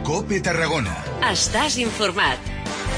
COPE Tarragona. Estàs informat.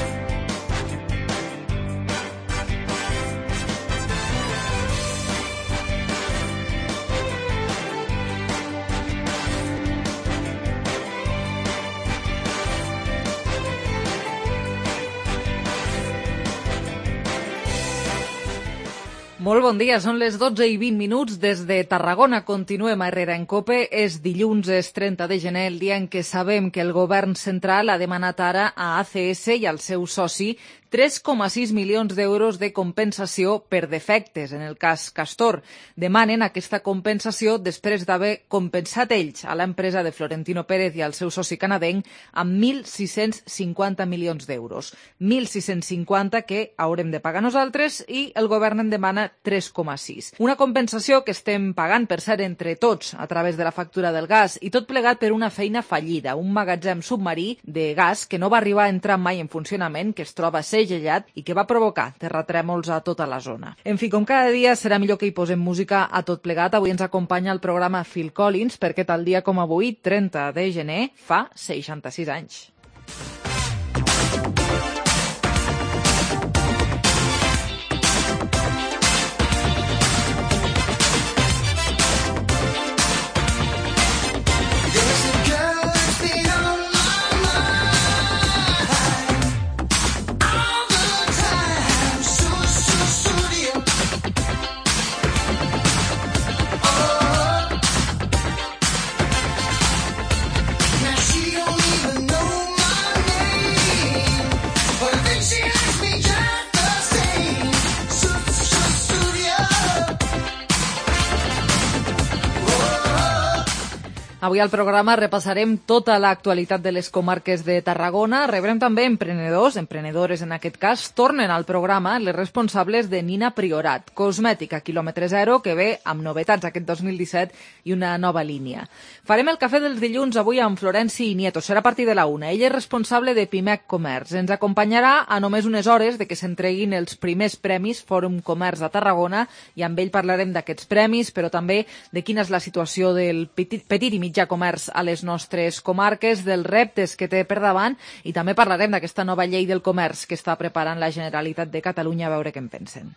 Molt bon dia, són les 12:20 des de Tarragona. Continuem a Herrera en COPE. És dilluns, és 30 de gener, el dia en què sabem que el govern central ha demanat ara a ACS i al seu soci 3,6 milions d'euros de compensació per defectes, en el cas Castor. Demanen aquesta compensació després d'haver compensat ells a l'empresa de Florentino Pérez i al seu soci canadenc amb 1.650 milions d'euros. 1.650 que haurem de pagar nosaltres i el govern en demana 3,6. Una compensació que estem pagant, per cert, entre tots a través de la factura del gas i tot plegat per una feina fallida, un magatzem submarí de gas que no va arribar a entrar mai en funcionament, que es troba segellat i que va provocar terratrèmols a tota la zona. En fi, com cada dia, serà millor que hi posem música a tot plegat. Avui ens acompanya el programa Phil Collins, perquè tal dia com avui, 30 de gener, fa 66 anys. Avui al programa repassarem tota l'actualitat de les comarques de Tarragona. Rebrem també emprenedors, emprenedores en aquest cas. Tornen al programa les responsables de Nina Priorat, cosmètica quilòmetre zero, que ve amb novetats aquest 2017 i una nova línia. Farem el cafè dels dilluns avui amb Florenci Nieto. Serà a partir de la 1. Ell és responsable de Pimec Comerç. Ens acompanyarà a només unes hores de que s'entreguin els primers premis Fòrum Comerç a Tarragona i amb ell parlarem d'aquests premis, però també de quina és la situació del petit i mitjà comerç a les nostres comarques, dels reptes que té per davant i també parlarem d'aquesta nova llei del comerç que està preparant la Generalitat de Catalunya, a veure què en pensen.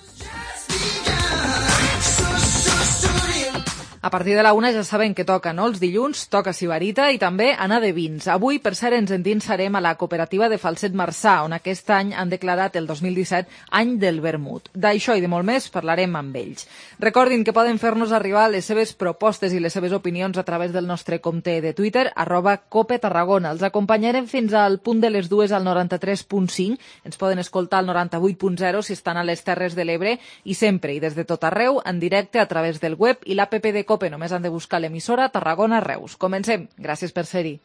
A partir de la 1 ja saben que toca, no? Els dilluns toca Sibarita i també anar de vins. Avui, per cert, ens endinsarem a la cooperativa de Falset Marçà, on aquest any han declarat el 2017 any del vermut. D'això i de molt més parlarem amb ells. Recordin que poden fer-nos arribar les seves propostes i les seves opinions a través del nostre compte de Twitter, @CopeTarragona. Els acompanyarem fins al punt de les 2 al 93.5. Ens poden escoltar al 98.0 si estan a les Terres de l'Ebre i sempre i des de tot arreu en directe a través del web i l'app de COPE. Només han de buscar l'emissora Tarragona Reus. Comencem. Gràcies per ser-hi.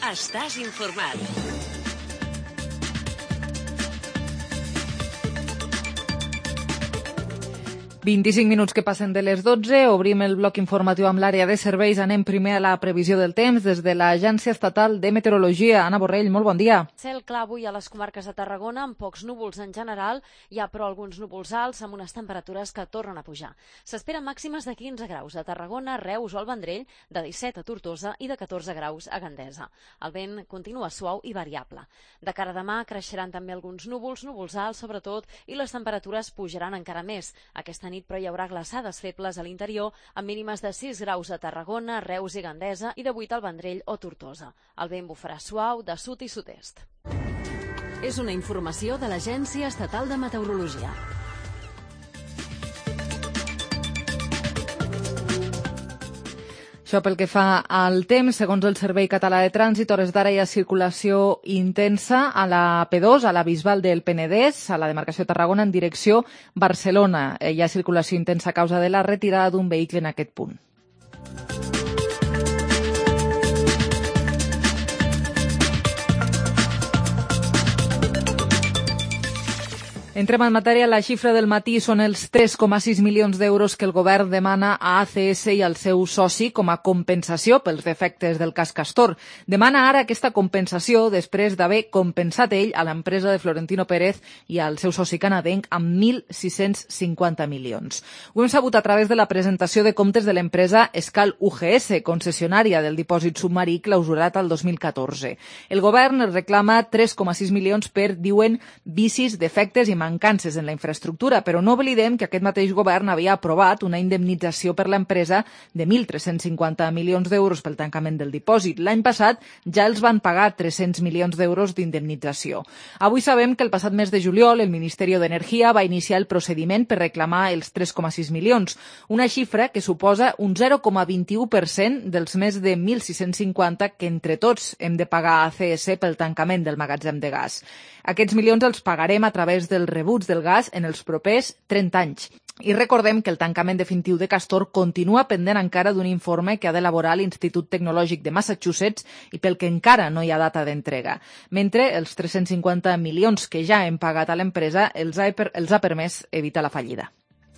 Ja estàs informat. 25 minuts que passen de les 12, obrim el bloc informatiu amb l'àrea de serveis. Anem primer a la previsió del temps des de l'Agència Estatal de Meteorologia. Anna Borrell, molt bon dia. Cel clar avui a les comarques de Tarragona, amb pocs núvols en general, hi ha però alguns núvols alts amb unes temperatures que tornen a pujar. S'esperen màximes de 15 graus a Tarragona, Reus o al Vendrell, de 17 a Tortosa i de 14 graus a Gandesa. El vent continua suau i variable. De cara a demà creixeran també alguns núvols alts sobretot, i les temperatures pujaran encara més. Aquesta nit, però, hi haurà glaçades febles a l'interior, amb mínimes de 6 graus a Tarragona, Reus i Gandesa i de 8 al Vendrell o Tortosa. El vent bufarà suau de sud i sud-est. És una informació de l'Agència Estatal de Meteorologia. Això pel que fa al temps, segons el Servei Català de Trànsit, hores d'ara hi ha circulació intensa a la P2, a la Bisbal del Penedès, a la demarcació de Tarragona, en direcció Barcelona. Hi ha circulació intensa a causa de la retirada d'un vehicle en aquest punt. Entrem en matèria. La xifra del matí són els 3,6 milions d'euros que el govern demana a ACS i al seu soci com a compensació pels defectes del cas Castor. Demana ara aquesta compensació després d'haver compensat ell a l'empresa de Florentino Pérez i al seu soci canadenc amb 1.650 milions. Ho hem sabut a través de la presentació de comptes de l'empresa Escal UGS, concessionària del dipòsit submarí clausurat al 2014. El govern reclama 3,6 milions per, diuen, vicis, defectes i mancances en la infraestructura, però no oblidem que aquest mateix govern havia aprovat una indemnització per l'empresa de 1.350 milions d'euros pel tancament del dipòsit. L'any passat ja els van pagar 300 milions d'euros d'indemnització. Avui sabem que el passat mes de juliol el Ministeri d'Energia va iniciar el procediment per reclamar els 3,6 milions, una xifra que suposa un 0,21% dels més de 1.650 que entre tots hem de pagar a ACS pel tancament del magatzem de gas. Aquests milions els pagarem a través dels rebuts del gas en els propers 30 anys. I recordem que el tancament definitiu de Castor continua pendent encara d'un informe que ha d'elaborar l'Institut Tecnològic de Massachusetts i pel que encara no hi ha data d'entrega. Mentre els 350 milions que ja hem pagat a l'empresa els ha permès evitar la fallida.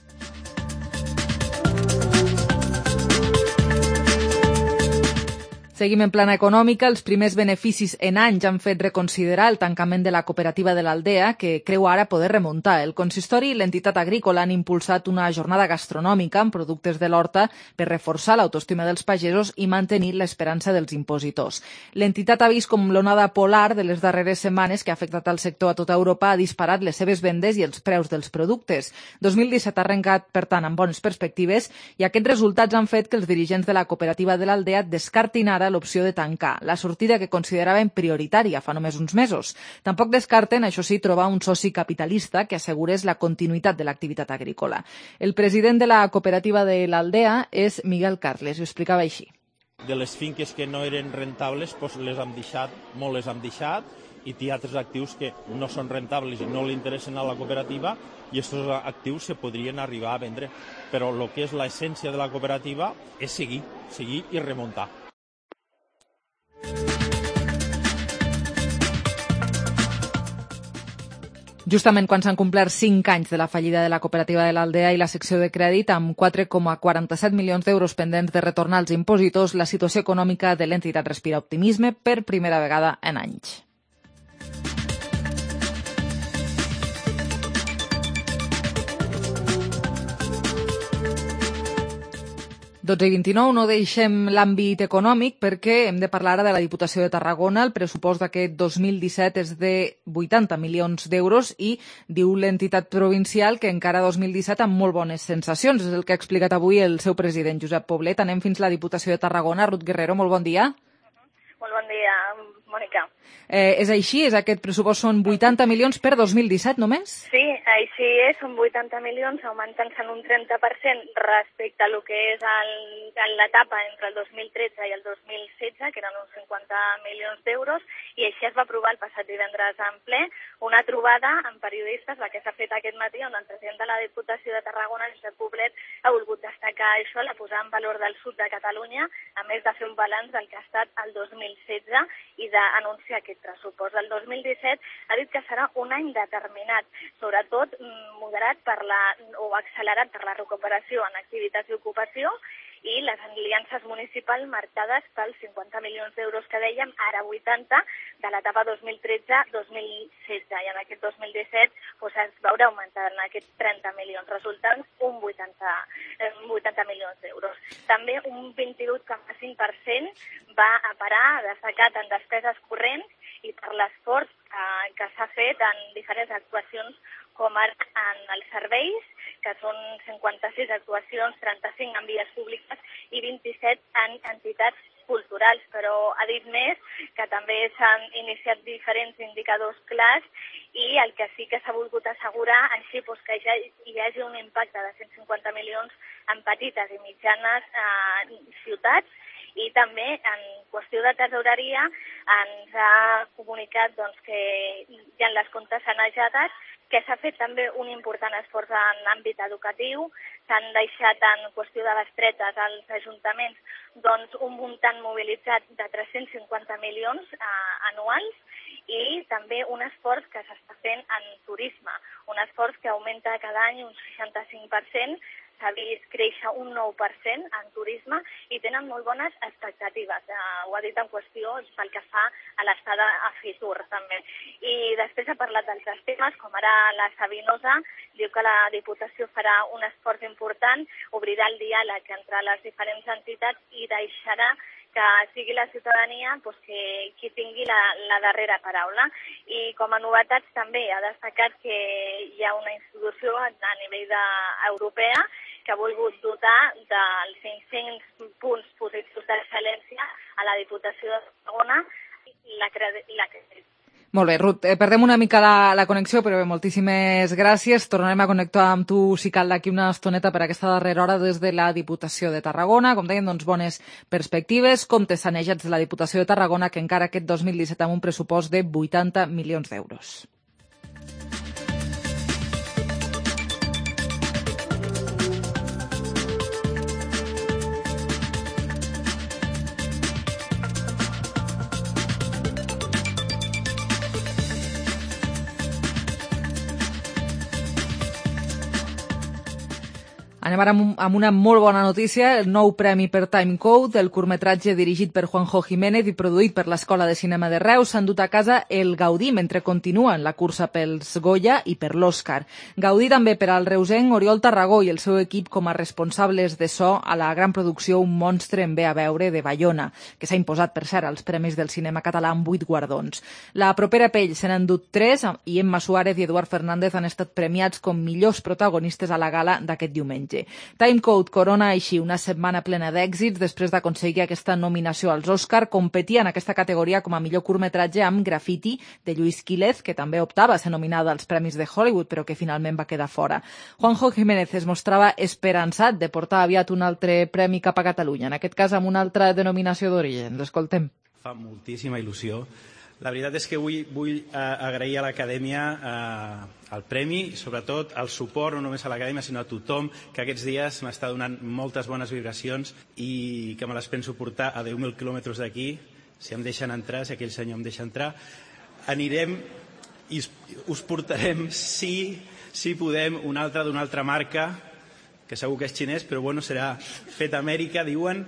Seguim en plana econòmica. Els primers beneficis en anys han fet reconsiderar el tancament de la cooperativa de l'Aldea, que creu ara poder remuntar. El consistori i l'entitat agrícola han impulsat una jornada gastronòmica amb productes de l'horta per reforçar l'autoestima dels pagesos i mantenir l'esperança dels impositors. L'entitat ha vist com l'onada polar de les darreres setmanes, que ha afectat el sector a tota Europa, ha disparat les seves vendes i els preus dels productes. 2017 ha arrencat, per tant, amb bones perspectives, i aquests resultats han fet que els dirigents de la cooperativa de l'Aldea descartin ara l'opció de tancar, la sortida que consideraven prioritària fa només uns mesos. Tampoc descarten, això sí, trobar un soci capitalista que assegurés la continuïtat de l'activitat agrícola. El president de la cooperativa de l'Aldea és Miguel Carles, ho explicava així. De les finques que no eren rentables, doncs les hem deixat, i hi ha altres actius que no són rentables i no li interessen a la cooperativa, i aquests actius se podrien arribar a vendre. Però el que és l'essència de la cooperativa és seguir i remuntar. Justament quan s'han complert 5 anys de la fallida de la cooperativa de l'Aldea i la secció de crèdit, amb 4,47 milions d'euros pendents de retornar als impositors, la situació econòmica de l'entitat respira optimisme per primera vegada en anys. 12:29, no deixem l'àmbit econòmic perquè hem de parlar ara de la Diputació de Tarragona. El pressupost d'aquest 2017 és de 80 milions d'euros i diu l'entitat provincial que encara 2017 amb molt bones sensacions. És el que ha explicat avui el seu president, Josep Poblet. Anem fins a la Diputació de Tarragona. Ruth Guerrero, molt bon dia. Molt bon dia, Mònica. És així? És aquest pressupost són 80 milions per 2017 només? Sí, Així és, són 80 milions, augmentant-se en un 30% respecte a lo que és l'etapa entre el 2013 i el 2016, que eren uns 50 milions d'euros, i així es va aprovar el passat divendres en ple una trobada amb periodistes, la que s'ha fet aquest matí, on el president de la Diputació de Tarragona, Josep Poblet, ha volgut destacar això, la posar en valor del sud de Catalunya, a més de fer un balanç del que ha estat el 2016 i d'anunciar aquest pressupost. El 2017 ha dit que serà un any determinat, sobretot moderat o accelerat per la recuperació en activitats i ocupació i les aliances municipals marcades pels 50 milions d'euros que dèiem, ara 80, de l'etapa 2013-2016. I en aquest 2017 es veurà augmentant aquests 30 milions, resultant un 80 milions d'euros. També un 28,5% va a parar destacat en despeses corrents i per l'esforç que s'ha fet en diferents actuacions com ara en els serveis, que són 56 actuacions, 35 en vies públiques i 27 en entitats culturals, però ha dit més que també s'han iniciat diferents indicadors clars i el que sí que s'ha volgut assegurar així que ja hi hagi un impacte de 150 milions en petites i mitjanes ciutats. I també, en qüestió de tesoreria, ens ha comunicat que hi ha les comptes sanejades, que s'ha fet també un important esforç en l'àmbit educatiu, s'han deixat en qüestió de bestretes als ajuntaments un muntant mobilitzat de 350 milions anuals i també un esforç que s'està fent en turisme, un esforç que augmenta cada any un 65%, s'ha vist créixer un 9% en turisme i tenen molt bones expectatives. Ho ha dit en qüestió pel que fa a l'estada a Fitur, també. I després ha parlat d'altres temes, com ara la Sabinosa, diu que la Diputació farà un esforç important, obrirà el diàleg entre les diferents entitats i deixarà que sigui la ciutadania qui tingui la darrera paraula. I com a novetats també ha destacat que hi ha una institució a nivell europea que ha volgut dotar dels 500 punts positius d'excel·lència a la Diputació de Tarragona i la credibilitat. Molt bé, Ruth, perdem una mica la connexió, però bé, moltíssimes gràcies. Tornarem a connectar amb tu, si cal, d'aquí una estoneta per aquesta darrera hora des de la Diputació de Tarragona. Com dèiem, bones perspectives, comptes sanejats de la Diputació de Tarragona, que encara aquest 2017 amb un pressupost de 80 milions d'euros. Anem ara amb una molt bona notícia, el nou premi per Timecode, el curtmetratge dirigit per Juanjo Jiménez i produït per l'Escola de Cinema de Reus, s'han dut a casa el Gaudí mentre continuen la cursa pels Goya i per l'Òscar. Gaudí també per al reusenc Oriol Tarragó i el seu equip com a responsables de so a la gran producció Un monstre em ve a veure de Bayona, que s'ha imposat, per cert, als Premis del Cinema Català amb 8 guardons. La propera pell se n'han dut 3 i Emma Suárez i Eduard Fernández han estat premiats com millors protagonistes a la gala d'aquest diumenge. Timecode corona així una setmana plena d'èxits després d'aconseguir aquesta nominació als Òscar. Competia en aquesta categoria com a millor curtmetratge amb Graffiti, de Lluís Quílez, que també optava a ser nominada als Premis de Hollywood, però que finalment va quedar fora. Juanjo Jiménez es mostrava esperançat de portar aviat un altre premi cap a Catalunya, en aquest cas amb una altra denominació d'origen. L'escoltem. Fa moltíssima il·lusió. La veritat és que vull agrair a l'Acadèmia el premi i sobretot el suport, no només a l'Acadèmia sinó a tothom que aquests dies m'està donant moltes bones vibracions i que me les penso portar a 10.000 quilòmetres d'aquí, si em deixen entrar, si aquell senyor em deixa entrar. Anirem i us portarem, si podem, una altra d'una altra marca, que segur que és xinès, però bueno, serà fet a Amèrica, diuen.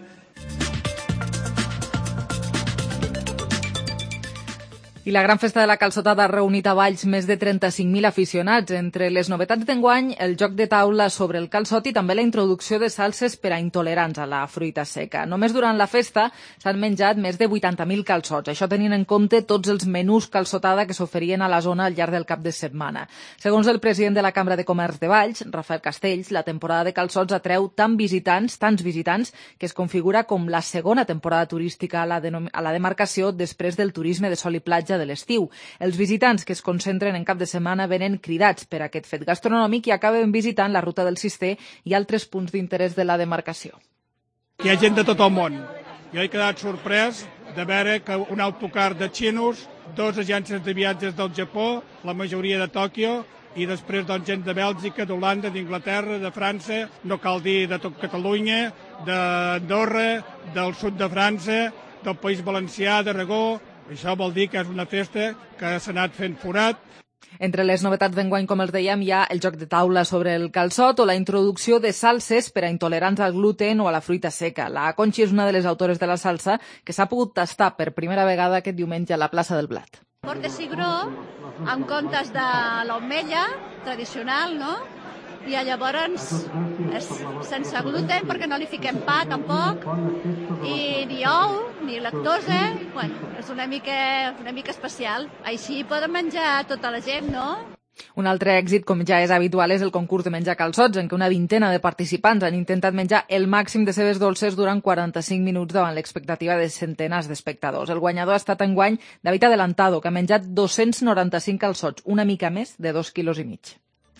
I la gran festa de la calçotada ha reunit a Valls més de 35.000 aficionats. Entre les novetats d'enguany, el joc de taula sobre el calçot i també la introducció de salses per a intolerants a la fruita seca. Només durant la festa s'han menjat més de 80.000 calçots, això tenint en compte tots els menús calçotada que s'oferien a la zona al llarg del cap de setmana. Segons el president de la Cambra de Comerç de Valls, Rafael Castells, la temporada de calçots atreu tants visitants, que es configura com la segona temporada turística a la demarcació després del turisme de sol i platja platja de l'estiu. Els visitants que es concentren en cap de setmana venen cridats per aquest fet gastronòmic i acaben visitant la ruta del Cister i altres punts d'interès de la demarcació. Hi ha gent de tot el món. Jo he quedat sorprès de veure que un autocar de xinos, 2 agències de viatges del Japó, la majoria de Tòquio, i després doncs, gent de Bèlgica, d'Holanda, d'Inglaterra, de França, no cal dir de tot Catalunya, d'Andorra, del sud de França, del País Valencià, d'Aragó. Això vol dir que és una festa que s'ha anat fent forat. Entre les novetats d'enguany, com els dèiem, hi ha el joc de taula sobre el calçot o la introducció de salses per a intolerants al gluten o a la fruita seca. La Conxi és una de les autores de la salsa que s'ha pogut tastar per primera vegada aquest diumenge a la plaça del Blat. Porc de cigró, en comptes de l'ametlla tradicional, no? I llavors és sense gluten perquè no li fiquem pa tampoc, i ni ou, ni lactosa. Bueno, és una mica especial. Així poden menjar tota la gent, no? Un altre èxit, com ja és habitual, és el concurs de menjar calçots, en què una vintena de participants han intentat menjar el màxim de cebes dolces durant 45 minuts davant l'expectativa de centenars d'espectadors. El guanyador ha estat enguany David Adelantado, que ha menjat 295 calçots, una mica més de 2,5 quilos.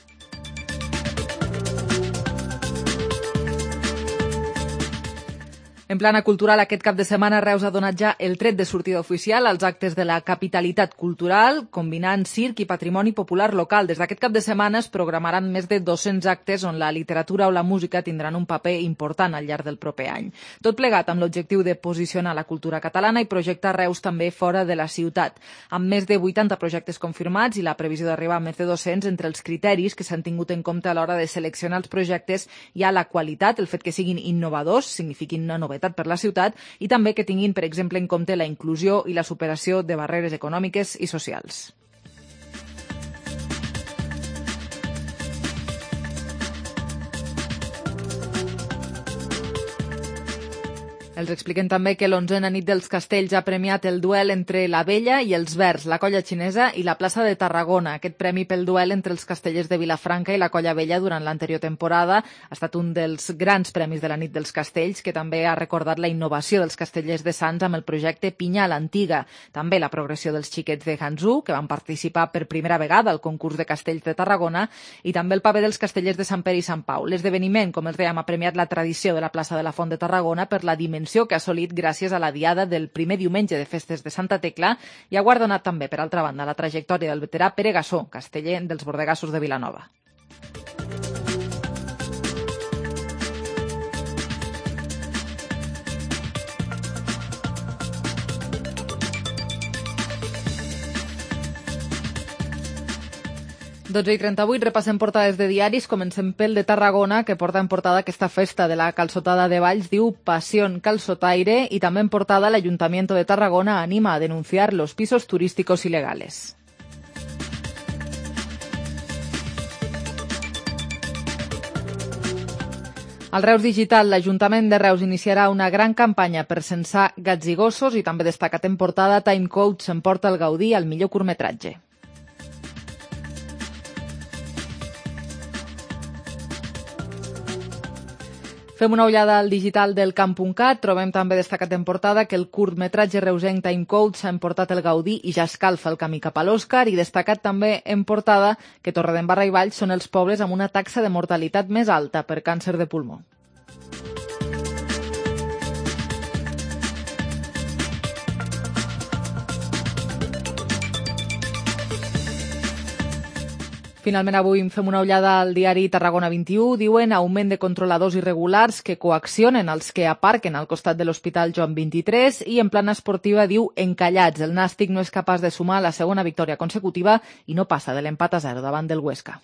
En plana cultural, aquest cap de setmana Reus ha donat ja el tret de sortida oficial als actes de la capitalitat cultural, combinant circ i patrimoni popular local. Des d'aquest cap de setmana es programaran més de 200 actes on la literatura o la música tindran un paper important al llarg del proper any. Tot plegat amb l'objectiu de posicionar la cultura catalana i projectar Reus també fora de la ciutat. Amb més de 80 projectes confirmats i la previsió d'arribar a més de 200, entre els criteris que s'han tingut en compte a l'hora de seleccionar els projectes hi ha la qualitat, el fet que siguin innovadors, signifiquin una novetat per la ciutat, i també que tinguin, per exemple, en compte la inclusió i la superació de barreres econòmiques i socials. Els expliquem també que l'11a nit dels Castells ha premiat el duel entre la Vella i els Verds, la colla xinesa i la plaça de Tarragona. Aquest premi pel duel entre els castellers de Vilafranca i la colla Vella durant l'anterior temporada ha estat un dels grans premis de la nit dels Castells, que també ha recordat la innovació dels castellers de Sants amb el projecte Pinya a l'Antiga. També la progressió dels xiquets de Hanzhou, que van participar per primera vegada al concurs de castells de Tarragona, i també el paper dels castellers de Sant Pere i Sant Pau. L'esdeveniment, com els dèiem, ha premiat la tradició de la plaça de la Font de Tarragona per la dimensió que ha assolit gràcies a la diada del primer diumenge de festes de Santa Tecla i ha guardonat també, per altra banda, la trajectòria del veterà Pere Gassó, casteller dels Bordegassos de Vilanova. Doncs 12:38, repassem portades de diaris. Comencem pel de Tarragona, que porta en portada aquesta festa de la calçotada de Valls, diu Pasión Calzotaire, i també en portada l'Ayuntamiento de Tarragona anima a denunciar los pisos turísticos ilegales. Al Reus Digital, l'Ajuntament de Reus iniciarà una gran campanya per censar gats i gossos, i també destacat en portada Timecode s'emporta el Gaudí al millor curtmetratge. Fem una ullada al digital del camp.cat. Trobem també destacat en portada que el curtmetratge reusenc Timecode s'ha emportat el Gaudí i ja escalfa el camí cap a l'Òscar, i destacat també en portada que Torredembarra i Valls són els pobles amb una taxa de mortalitat més alta per càncer de pulmó. Finalment, avui fem una ullada al diari Tarragona 21. Diuen augment de controladors irregulars que coaccionen els que aparquen al costat de l'Hospital Joan 23, i en plana esportiva diu encallats. El Nàstic no és capaç de sumar la segona victòria consecutiva i no passa de l'empat a 0 davant del Huesca.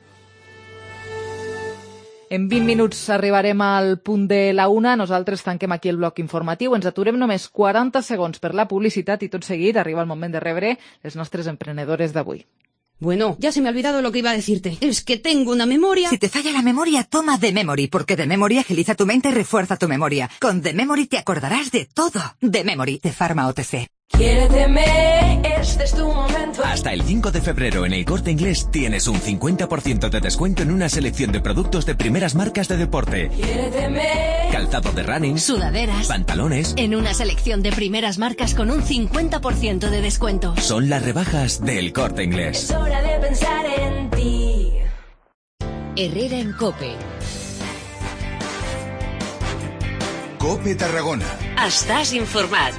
En 20 minuts arribarem al punt de la 1. Nosaltres tanquem aquí el bloc informatiu. Ens aturem només 40 segons per la publicitat i tot seguit arriba el moment de rebre les nostres emprenedores d'avui. Bueno, ya se me ha olvidado lo que iba a decirte. Es que tengo una memoria... Si te falla la memoria, toma The Memory, porque The Memory agiliza tu mente y refuerza tu memoria. Con The Memory te acordarás de todo. The Memory, de Pharma OTC. Quiéreteme, este es tu momento. Hasta el 5 de febrero en El Corte Inglés tienes un 50% de descuento en una selección de productos de primeras marcas de deporte. Quiéreteme. calzado de running, sudaderas, pantalones. En una selección de primeras marcas con un 50% de descuento. Son las rebajas del Corte Inglés. Es hora de pensar en ti. Herrera en COPE. COPE Tarragona. Estàs informat.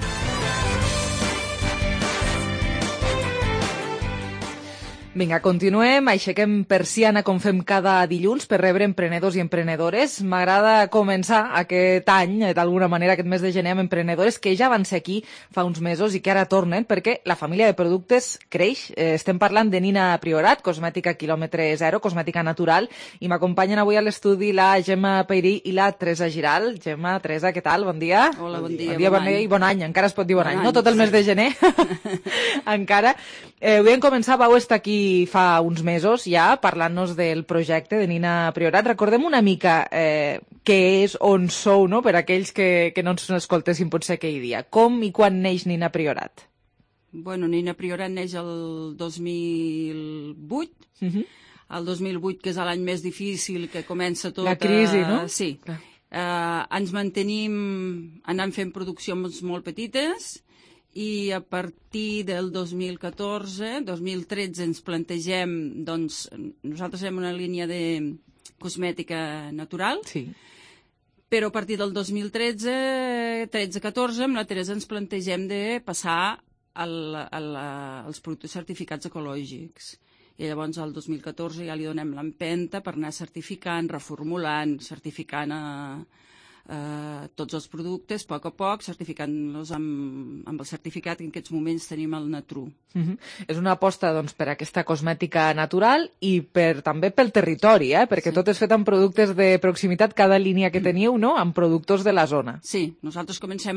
Vinga, continuem, aixequem persiana com fem cada dilluns per rebre emprenedors i emprenedores. M'agrada començar aquest any, d'alguna manera, aquest mes de gener, amb emprenedores que ja van ser aquí fa uns mesos i que ara tornen perquè la família de productes creix. Estem parlant de Nina Priorat, cosmètica quilòmetre zero, cosmètica natural, i m'acompanyen avui a l'estudi la Gemma Peirí i la Teresa Giral. Gemma, Teresa, què tal? Bon dia. Hola, bon dia. Bon dia i bon any. Encara es pot dir bon any, no? Tot el mes de gener. Encara. Vam començar, vau estar aquí fa uns mesos ja parlant-nos del projecte de Nina Priorat. Recordem una mica què és, on sou, no? Per aquells que no ens escoltessin potser aquell dia. Com i quan neix Nina Priorat? Bueno, Nina Priorat neix el 2008. El 2008, que és l'any més difícil, que comença tot... La crisi, no? Sí. Ens mantenim anant fent produccions molt petites, i a partir del 2014, 2013 ens plantegem, doncs, nosaltres fem una línia de cosmètica natural, sí. Però a partir del 2013, 13-14, amb la Teresa ens plantegem de passar als productes certificats ecològics. I llavors al 2014 ja li donem l'empenta per anar certificant, reformulant, certificant tots els productes, a poc, certificant-los amb el certificat que en aquests moments tenim al Natru. És una aposta doncs, per aquesta cosmètica natural i també pel territori, perquè tot és fet amb productes de proximitat, cada línia que teniu, no? Amb productors de la zona. Sí, nosaltres comencem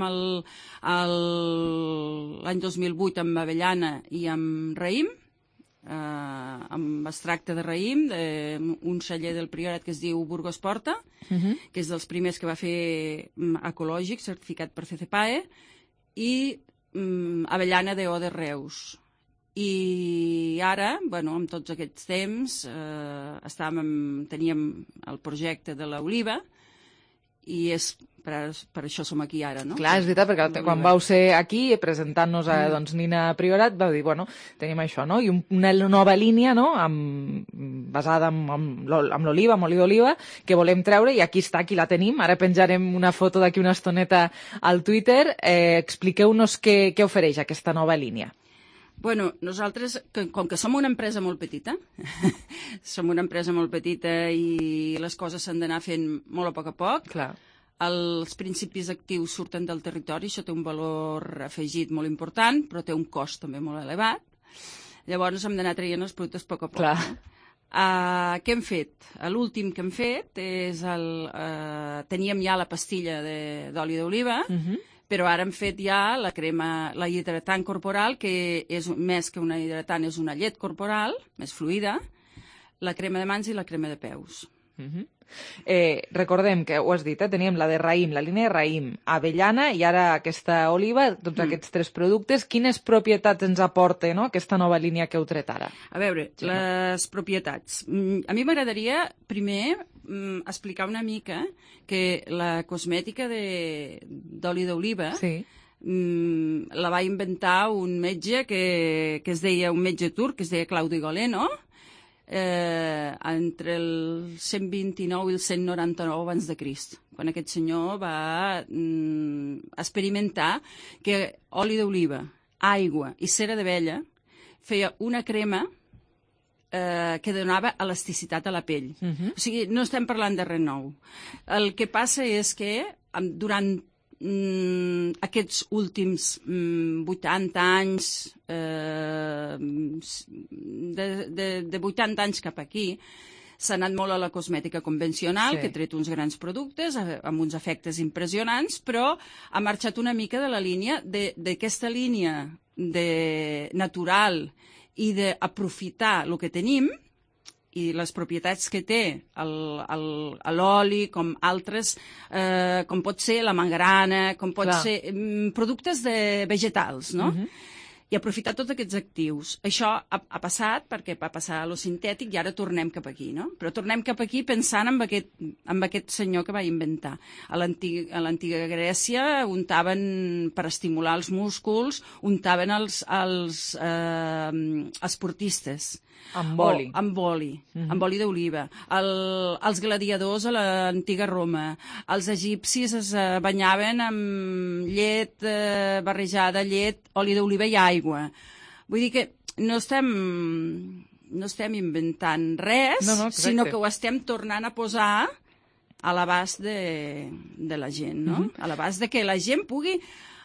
l'any 2008 amb avellana i amb raïm, amb extracte de raïm, un celler del Priorat que es diu Burgos Porta, que és dels primers que va fer ecològic, certificat per CCPAE, i avellana d'O de Reus. I ara, amb tots aquests temps, teníem el projecte de l'oliva, i per això som aquí ara, no? Clar, és veritat, perquè quan vau ser aquí presentant-nos a Nina Priorat, vau dir, tenim això, no? I una nova línia, no?, basada amb l'oliva, amb oli d'oliva, que volem treure, i aquí està, aquí la tenim. Ara penjarem una foto d'aquí una estoneta al Twitter. Expliqueu-nos què ofereix aquesta nova línia. Bueno, nosaltres, com que som una empresa molt petita, i les coses s'han d'anar fent molt a poc, clar. Els principis actius surten del territori, això té un valor afegit molt important, però té un cost també molt elevat. Llavors hem d'anar traient els productes a poc. Clar. Què hem fet? L'últim que hem fet és teníem ja la pastilla d'oli d'oliva, però ara hem fet ja la crema, la hidratant corporal, que és més que una hidratant, és una llet corporal, més fluida, la crema de mans i la crema de peus. Recordem que ho has dit, teníem la de raïm, la línia de raïm, avellana i ara aquesta oliva, tots aquests tres productes. Quines propietats ens aporta, no?, aquesta nova línia que heu tret ara? A veure, les propietats. A mi m'agradaria primer explicar una mica que la cosmètica d'oli d'oliva la va inventar un metge que es deia, un metge turc, que es deia Claudi Goleno, entre el 129 i el 199 abans de Crist, quan aquest senyor va experimentar que oli d'oliva, aigua i cera d'abella feia una crema que donava elasticitat a la pell. O sigui, no estem parlant de res nou. El que passa és que durant aquests últims 80 anys, de 80 anys cap aquí, s'ha anat molt a la cosmètica convencional, que ha tret uns grans productes amb uns efectes impressionants, però ha marxat una mica de la línia d'aquesta línia natural i d'aprofitar el que tenim i les propietats que té l'oli, com altres, com pot ser la mangrana, com pot ser productes vegetals, no? i aprofitar tots aquests actius. Això ha passat perquè va passar a lo sintètic i ara tornem cap aquí, no? Però tornem cap aquí pensant en aquest senyor que va inventar. A l'antiga Grècia untaven per estimular els músculs, untaven els esportistes. Amb oli. Amb oli, amb oli d'oliva. Els gladiadors a l'antiga Roma. Els egipcis es banyaven amb llet barrejada, llet, oli d'oliva i aigua. Vull dir que no estem inventant res, sinó que ho estem tornant a posar a l'abast de la gent, no? A l'abast de que la gent pugui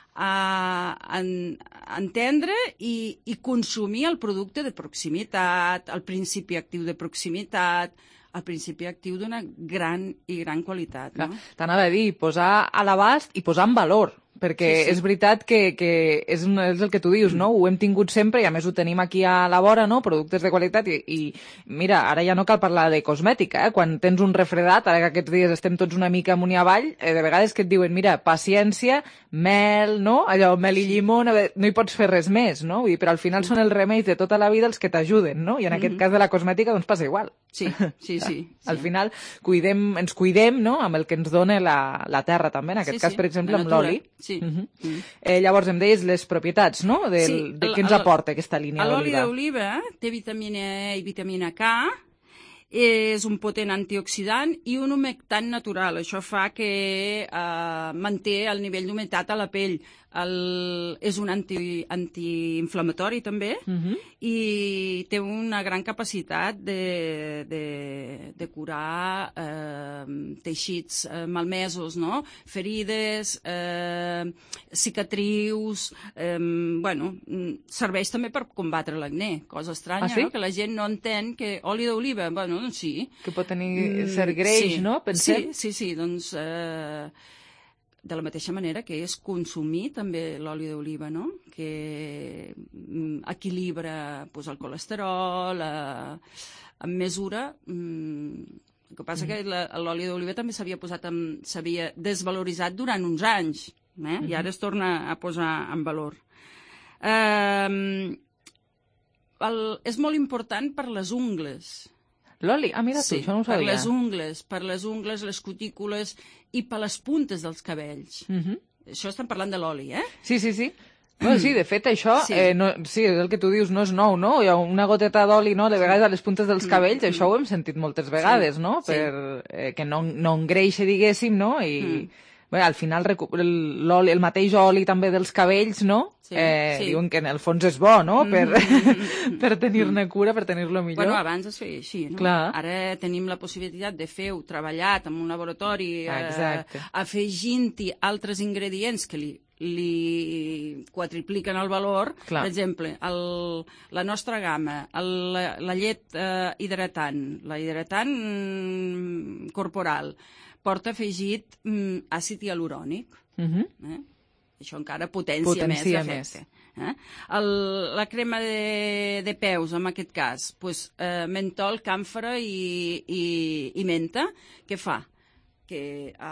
entendre i consumir el producte de proximitat, el principi actiu de proximitat, el principi actiu d'una gran qualitat. No? T'anava a dir, posar a l'abast i posar en valor, perquè és veritat que és el que tu dius, no? Ho hem tingut sempre i a més ho tenim aquí a la vora, no? Productes de qualitat i mira, ara ja no cal parlar de cosmètica, quan tens un refredat, ara que aquests dies estem tots una mica amunt i avall, de vegades que et diuen, mira, paciència, mel, no? Allò, mel i llimó, no hi pots fer res més, no? Però al final són els remeis de tota la vida els que t'ajuden, no? I en aquest cas de la cosmètica doncs passa igual. Sí. Al final ens cuidem, no?, amb el que ens dona la terra també, en aquest cas, per exemple, amb l'oli. Sí. Llavors em deies les propietats, no?, de què ens aporta aquesta línia d'oliva. L'oli d'oliva té vitamina E i vitamina K, és un potent antioxidant i un humectant natural. Això fa que manté el nivell d'humitat a la pell. És un antiinflamatori també i té una gran capacitat de curar teixits malmesos, no? Ferides, cicatrius, serveix també per combatre l'acné, cosa estranya, no? Que la gent no entén que oli d'oliva, doncs sí. Que pot tenir cert greix, no? Pensem? Sí, doncs de la mateixa manera que és consumir també l'oli d'oliva, no? Que equilibra el colesterol en mesura. El que passa que l'oli d'oliva també s'havia desvaloritzat durant uns anys, i ara es torna a posar en valor. És molt important per les ungles. L'oli? Mira tu, això no ho sabia. Per les ungles, les cutícules i per les puntes dels cabells. Això estem parlant de l'oli, eh? Sí. No, sí, de fet, això, és el que tu dius, no és nou, no? Hi ha una goteta d'oli, no?, de vegades a les puntes dels cabells, això ho hem sentit moltes vegades, no?, que no engreixa, diguéssim, no?, i al final el mateix oli també dels cabells, no?, diuen que en el fons és bo, no?, per tenir-ne cura, per tenir-lo millor. Bueno, abans es feia així, no? Ara tenim la possibilitat de fer-ho treballat en un laboratori, afegint-hi altres ingredients que li quadripliquen el valor. Per exemple, la nostra gamma, la llet hidratant, la hidratant corporal, porta afegit àcid hialurònic. Això encara potencia més l'efecte. La crema de peus, en aquest cas, mentol, càmfora i menta, què fa? Que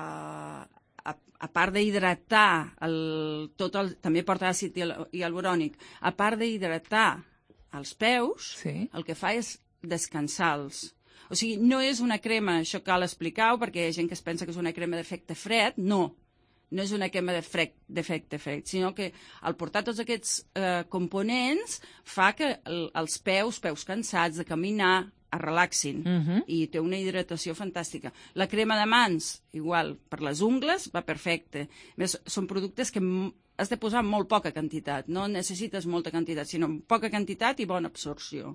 a part d'hidratar, també porta àcid hialurònic, a part d'hidratar els peus, el que fa és descansar-los. O sigui, no és una crema, això cal explicar-ho, perquè hi ha gent que es pensa que és una crema d'efecte fred. No és una crema d'efecte fred, sinó que al portar tots aquests components fa que els peus cansats de caminar, es relaxin i té una hidratació fantàstica. La crema de mans, igual, per les ungles va perfecte. A més, són productes que has de posar molt poca quantitat, no necessites molta quantitat, sinó poca quantitat i bona absorció.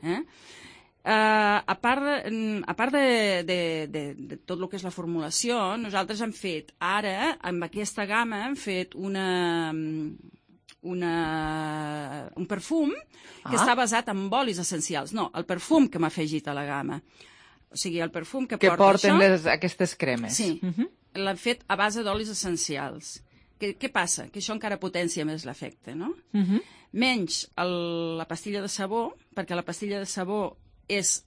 A part de tot el que és la formulació, nosaltres hem fet ara, amb aquesta gamma, hem fet un perfum que està basat en olis essencials. No, el perfum que m'ha afegit a la gamma. O sigui, el perfum que porten aquestes cremes. Sí, l'han fet a base d'olis essencials. Què passa? Que això encara potencia més l'efecte, no? Menys la pastilla de sabó, perquè la pastilla de sabó és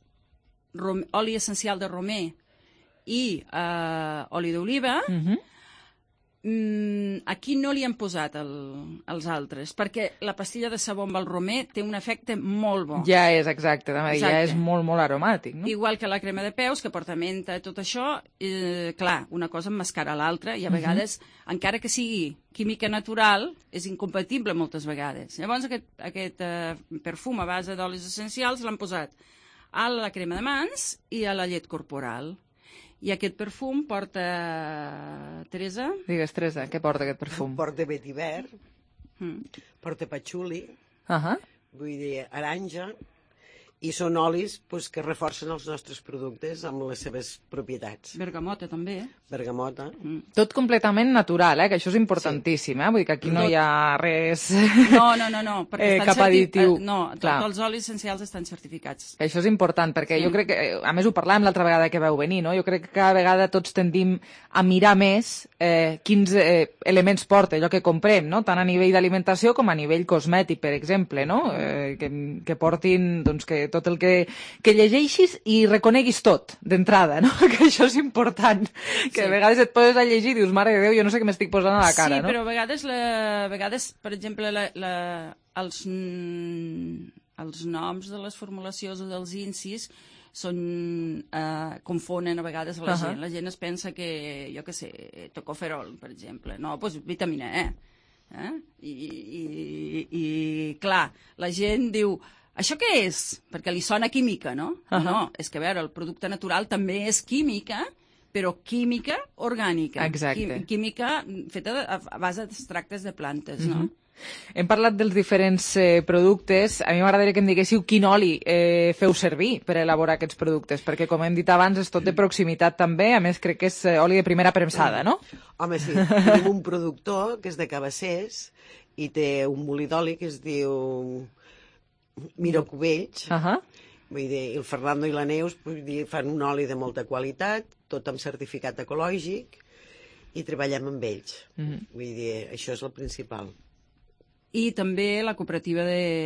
oli essencial de romer i oli d'oliva, Aquí no li han posat els altres, perquè la pastilla de sabó amb el romer té un efecte molt bo. Ja és, exacte, ja és molt, molt aromàtic, no? Igual que la crema de peus, que porta menta, tot això, clar, una cosa emmascara l'altra, i a vegades, encara que sigui química natural, és incompatible moltes vegades. Llavors, aquest perfum a base d'olis essencials l'han posat a la crema de mans i a la llet corporal. I aquest perfum porta... Teresa? Digues, Teresa, què porta aquest perfum? Porta vetiver, porta patxuli, vull dir, aranja, i són olis que reforcen els nostres productes amb les seves propietats. Bergamota, també. Bergamota. Tot completament natural, que això és importantíssim, vull dir que aquí no hi ha res... No, cap additiu. No, tots els olis essencials estan certificats. Això és important, perquè jo crec que, a més ho parlàvem l'altra vegada que vau venir, no? Jo crec que cada vegada tots tendim a mirar més quins elements porta allò que comprem, no? Tant a nivell d'alimentació com a nivell cosmètic, per exemple, no? Que portin, doncs, que tot el que llegeixis i reconeguis tot, d'entrada, no? Que això és important. Que a vegades et poses a llegir i dius, mare de Déu, jo no sé què m'estic posant a la cara, no? Sí, però a vegades, per exemple, els noms de les formulacions o dels incis confonen a vegades a la gent. La gent es pensa que, jo què sé, tocoferol, per exemple. No, doncs vitamina E. I clar, la gent diu... Això què és? Perquè li sona química, no? No, és que, a veure, el producte natural també és química, però química orgànica. Exacte. Química feta a base d'extractes de plantes, no? Hem parlat dels diferents productes. A mi m'agradaria que em diguéssiu quin oli feu servir per elaborar aquests productes, perquè, com hem dit abans, és tot de proximitat també. A més, crec que és oli de primera premsada, no? Home, sí. Tenim un productor que és de Cabassers i té un molí d'oli que es diu... Miro Cubells, vull dir, el Fernando i la Neus fan un oli de molta qualitat, tot amb certificat ecològic, i treballem amb ells. Vull dir, això és el principal. I també la cooperativa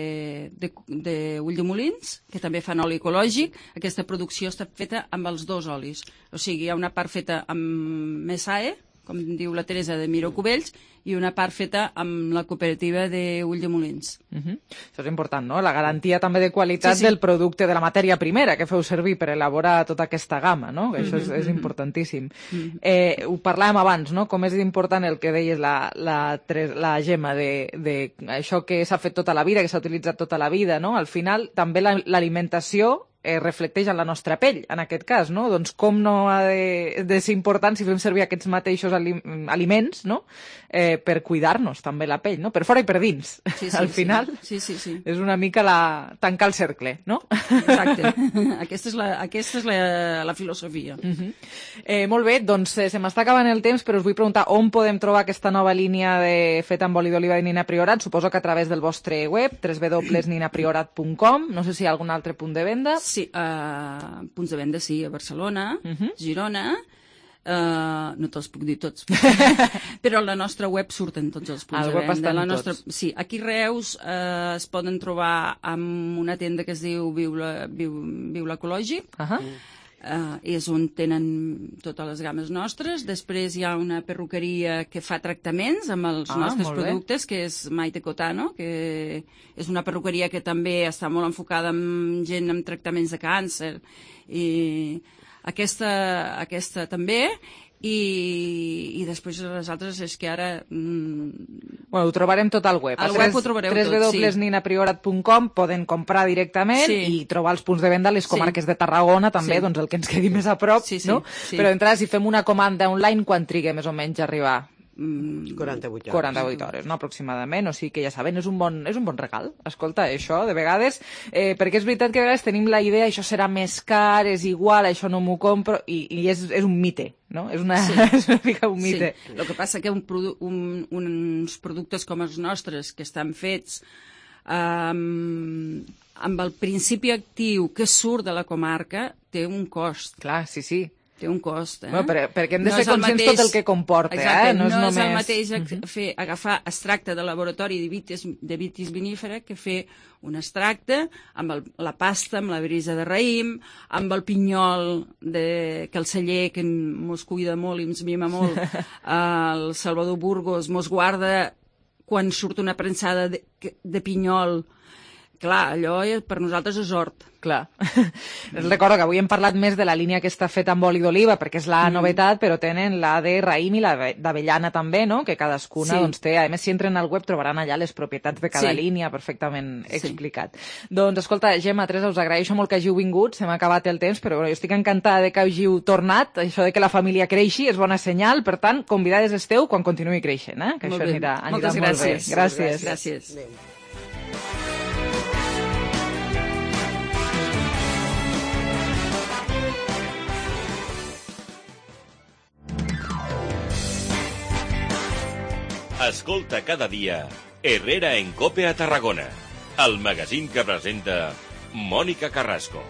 de Ulldemolins, que també fan oli ecològic. Aquesta producció està feta amb els dos olis. O sigui, hi ha una part feta amb Mesae, com diu la Teresa, de Miro Cubells, i una part feta amb la cooperativa de Ulldemolins. Això és important, no? La garantia també de qualitat del producte, de la matèria primera que feu servir per elaborar tota aquesta gamma, no? Això és importantíssim. Ho parlàvem abans, no? Com és important el que deies la Gemma, de això que s'ha fet tota la vida, que s'ha utilitzat tota la vida, no? Al final, també l'alimentació reflecteix en la nostra pell, en aquest cas, no? Doncs com no ha de ser important si fem servir aquests mateixos aliments, no? Per cuidar-nos també la pell, no? Per fora i per dins. Al final és una mica tancar el cercle, no? Exacte. Aquesta és la filosofia. Molt bé, doncs se m'està acabant el temps, però us vull preguntar on podem trobar aquesta nova línia feta amb oli d'oliva de Nina Priorat. Suposo que a través del vostre web, www.ninapriorat.com. No sé si hi ha algun altre punt de venda. Sí, punts de venda, sí, a Barcelona, Girona, no te'ls puc dir tots, però a la nostra web surten tots els punts de venda. Tots. Sí, aquí a Reus es poden trobar amb una tenda que es diu Viu l'Ecològic, és on tenen totes les games nostres. Després hi ha una perruqueria que fa tractaments amb els nostres productes, que és Maite Cotano, que és una perruqueria que també està molt enfocada en gent amb tractaments de càncer, i aquesta també. I després les altres és que ara... Ho trobarem tot al web. Al web ho trobareu tot, sí. www.ninapriorat.com poden comprar directament i trobar els punts de venda a les comarques de Tarragona també, doncs el que ens quedi més a prop, no? Però d'entrada, si fem una comanda online, quan triga més o menys a arribar? 48 hores. 48 hores, no, aproximadament. O sigui que ja saben, és un bon regal. Escolta, això, de vegades, perquè és veritat que a vegades tenim la idea, això serà més car, és igual, això no m'ho compro, i és un mite, no? És una mica un mite. Sí. El que passa que uns productes com els nostres, que estan fets amb el principi actiu que surt de la comarca, té un cost. Clar, sí. Té un cost, Bueno, perquè hem de ser conscients tot el que comporta, exacte, no és no només... és el mateix agafar extracte de laboratori de vitis vinífera que fer un extracte amb la pasta, amb la brisa de raïm, amb el pinyol que el celler, que mos cuida molt i ens mima molt, el Salvador Burgos mos guarda quan surt una premsada de pinyol. Clar, allò per nosaltres és hort. Clar. Recordo que avui hem parlat més de la línia que està feta amb oli d'oliva, perquè és la novetat, però tenen la de raïm i la d'avellana també, no? Que cadascuna doncs, té... A més, si entren al web trobaran allà les propietats de cada línia perfectament explicat. Doncs, escolta, Gemma, Teresa, us agraeixo molt que hàgiu vingut, se m'ha acabat el temps, però jo estic encantada de que hàgiu tornat, això de que la família creixi és bona senyal, per tant, convidades esteu quan continuï creixent, que això anirà molt bé. Moltes gràcies. Gràcies. Escolta cada dia Herrera en Cope a Tarragona, el magazín que presenta Mónica Carrasco.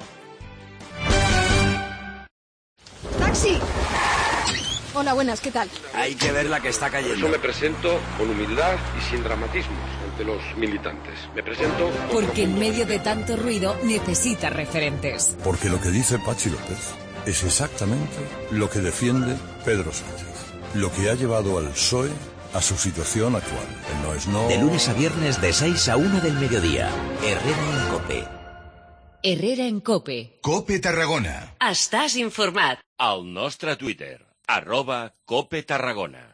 ¡Taxi! Hola, buenas, ¿qué tal? Hay que ver la que está cayendo. Por eso me presento con humildad y sin dramatismos ante los militantes. Me presento... Porque en medio de tanto ruido necesita referentes. Porque lo que dice Pachi López es exactamente lo que defiende Pedro Sánchez. Lo que ha llevado al PSOE a su situación actual. El no es no... De lunes a viernes de 6 a 1 del mediodía. Herrera en Cope. Herrera en Cope. Cope Tarragona. Estàs informat. Al nostre Twitter, @Cope Tarragona.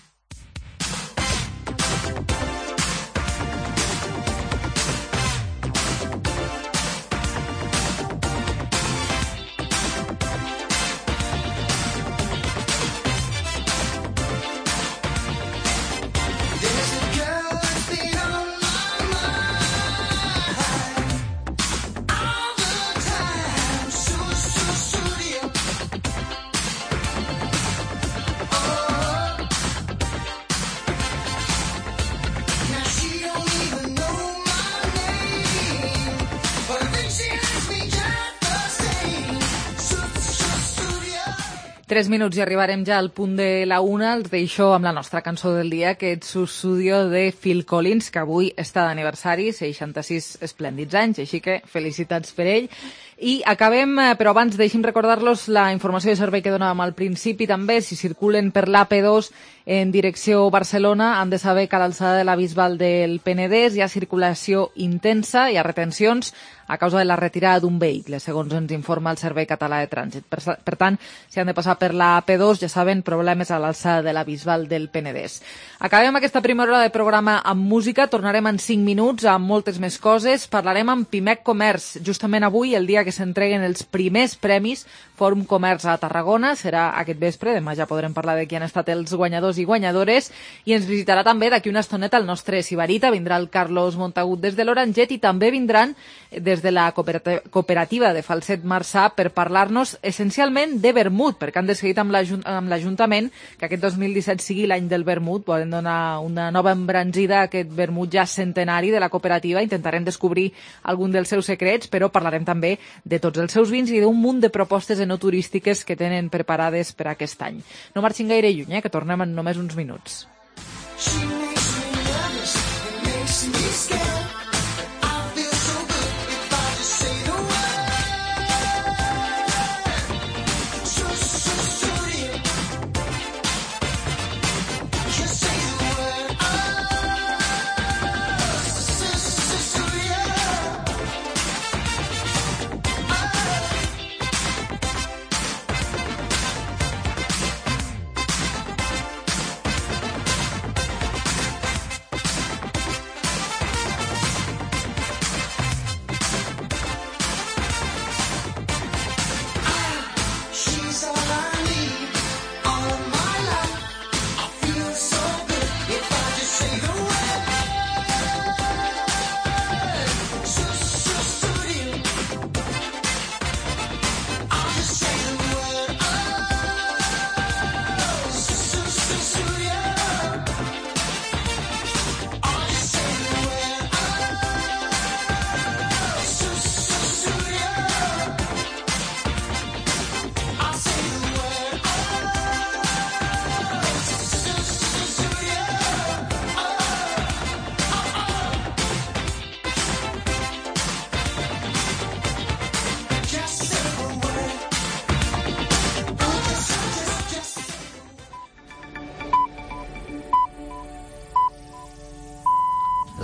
Tres minuts i arribarem ja al punt de la una. Els deixo amb la nostra cançó del dia, aquest Sussudio de Phil Collins, que avui està d'aniversari, 66 esplèndids anys, així que felicitats per ell. I acabem, però abans deixi'm recordar-los la informació de servei que donàvem al principi també. Si circulen per l'AP2 en direcció Barcelona han de saber que a l'alçada de la Bisbal del Penedès hi ha circulació intensa, hi ha retencions a causa de la retirada d'un vehicle, segons ens informa el Servei Català de Trànsit. Per tant, si han de passar per la AP2, ja saben, problemes a l'alçada de la Bisbal del Penedès. Acabem aquesta primera hora de programa amb música, tornarem en 5 minuts amb moltes més coses. Parlarem amb Pimec Comerç, justament avui, el dia que s'entreguen els primers premis Fòrum Comerç a Tarragona, serà aquest vespre, demà ja podrem parlar de qui han estat els guanyadors i guanyadores, i ens visitarà també d'aquí una estoneta el nostre Sibarita, vindrà el Carlos Montagut des de l'Oranget i també vindran des de la cooperativa de Falset Marçà per parlar-nos essencialment de vermut, perquè han decidit amb l'Ajuntament que aquest 2017 sigui l'any del vermut, volen donar una nova embranzida a aquest vermut ja centenari de la cooperativa, intentarem descobrir algun dels seus secrets, però parlarem també de tots els seus vins i d'un munt de propostes enoturístiques que tenen preparades per aquest any. No marxin gaire lluny, que tornem en només uns minuts.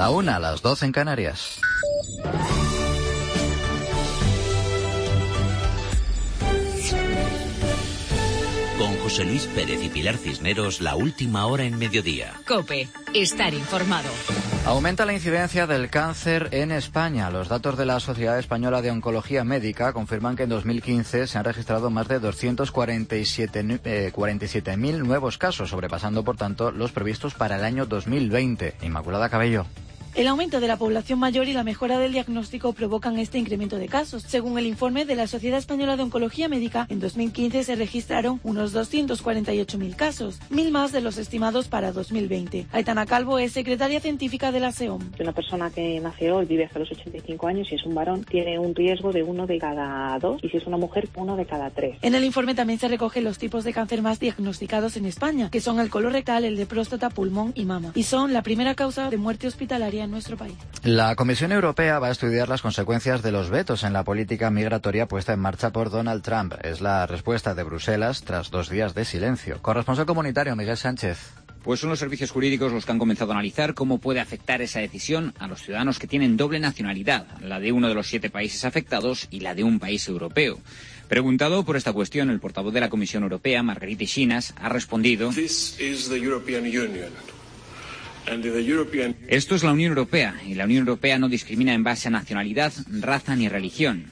La 1, las 12 en Canarias. Con José Luis Pérez y Pilar Cisneros, la última hora en mediodía. COPE, estar informado. Aumenta la incidencia del cáncer en España. Los datos de la Sociedad Española de Oncología Médica confirman que en 2015 se han registrado más de 247.000 nuevos casos, sobrepasando, por tanto, los previstos para el año 2020. Inmaculada Cabello. El aumento de la población mayor y la mejora del diagnóstico provocan este incremento de casos. Según el informe de la Sociedad Española de Oncología Médica, en 2015 se registraron unos 248.000 casos, 1.000 más de los estimados para 2020. Aitana Calvo es secretaria científica de la SEOM. Una persona que nace hoy vive hasta los 85 años, si es un varón, tiene un riesgo de 1 de cada 2 y si es una mujer, 1 de cada 3. En el informe también se recogen los tipos de cáncer más diagnosticados en España, que son el colorectal, el de próstata, pulmón y mama, y son la primera causa de muerte hospitalaria en nuestro país. La Comisión Europea va a estudiar las consecuencias de los vetos en la política migratoria puesta en marcha por Donald Trump. Es la respuesta de Bruselas tras 2 días de silencio. Corresponsal comunitario Miguel Sánchez. Pues son los servicios jurídicos los que han comenzado a analizar cómo puede afectar esa decisión a los ciudadanos que tienen doble nacionalidad, la de uno de los 7 países afectados y la de un país europeo. Preguntado por esta cuestión, el portavoz de la Comisión Europea, Margaritis Schinas, ha respondido: Esto es la Unión Europea, y la Unión Europea no discrimina en base a nacionalidad, raza ni religión.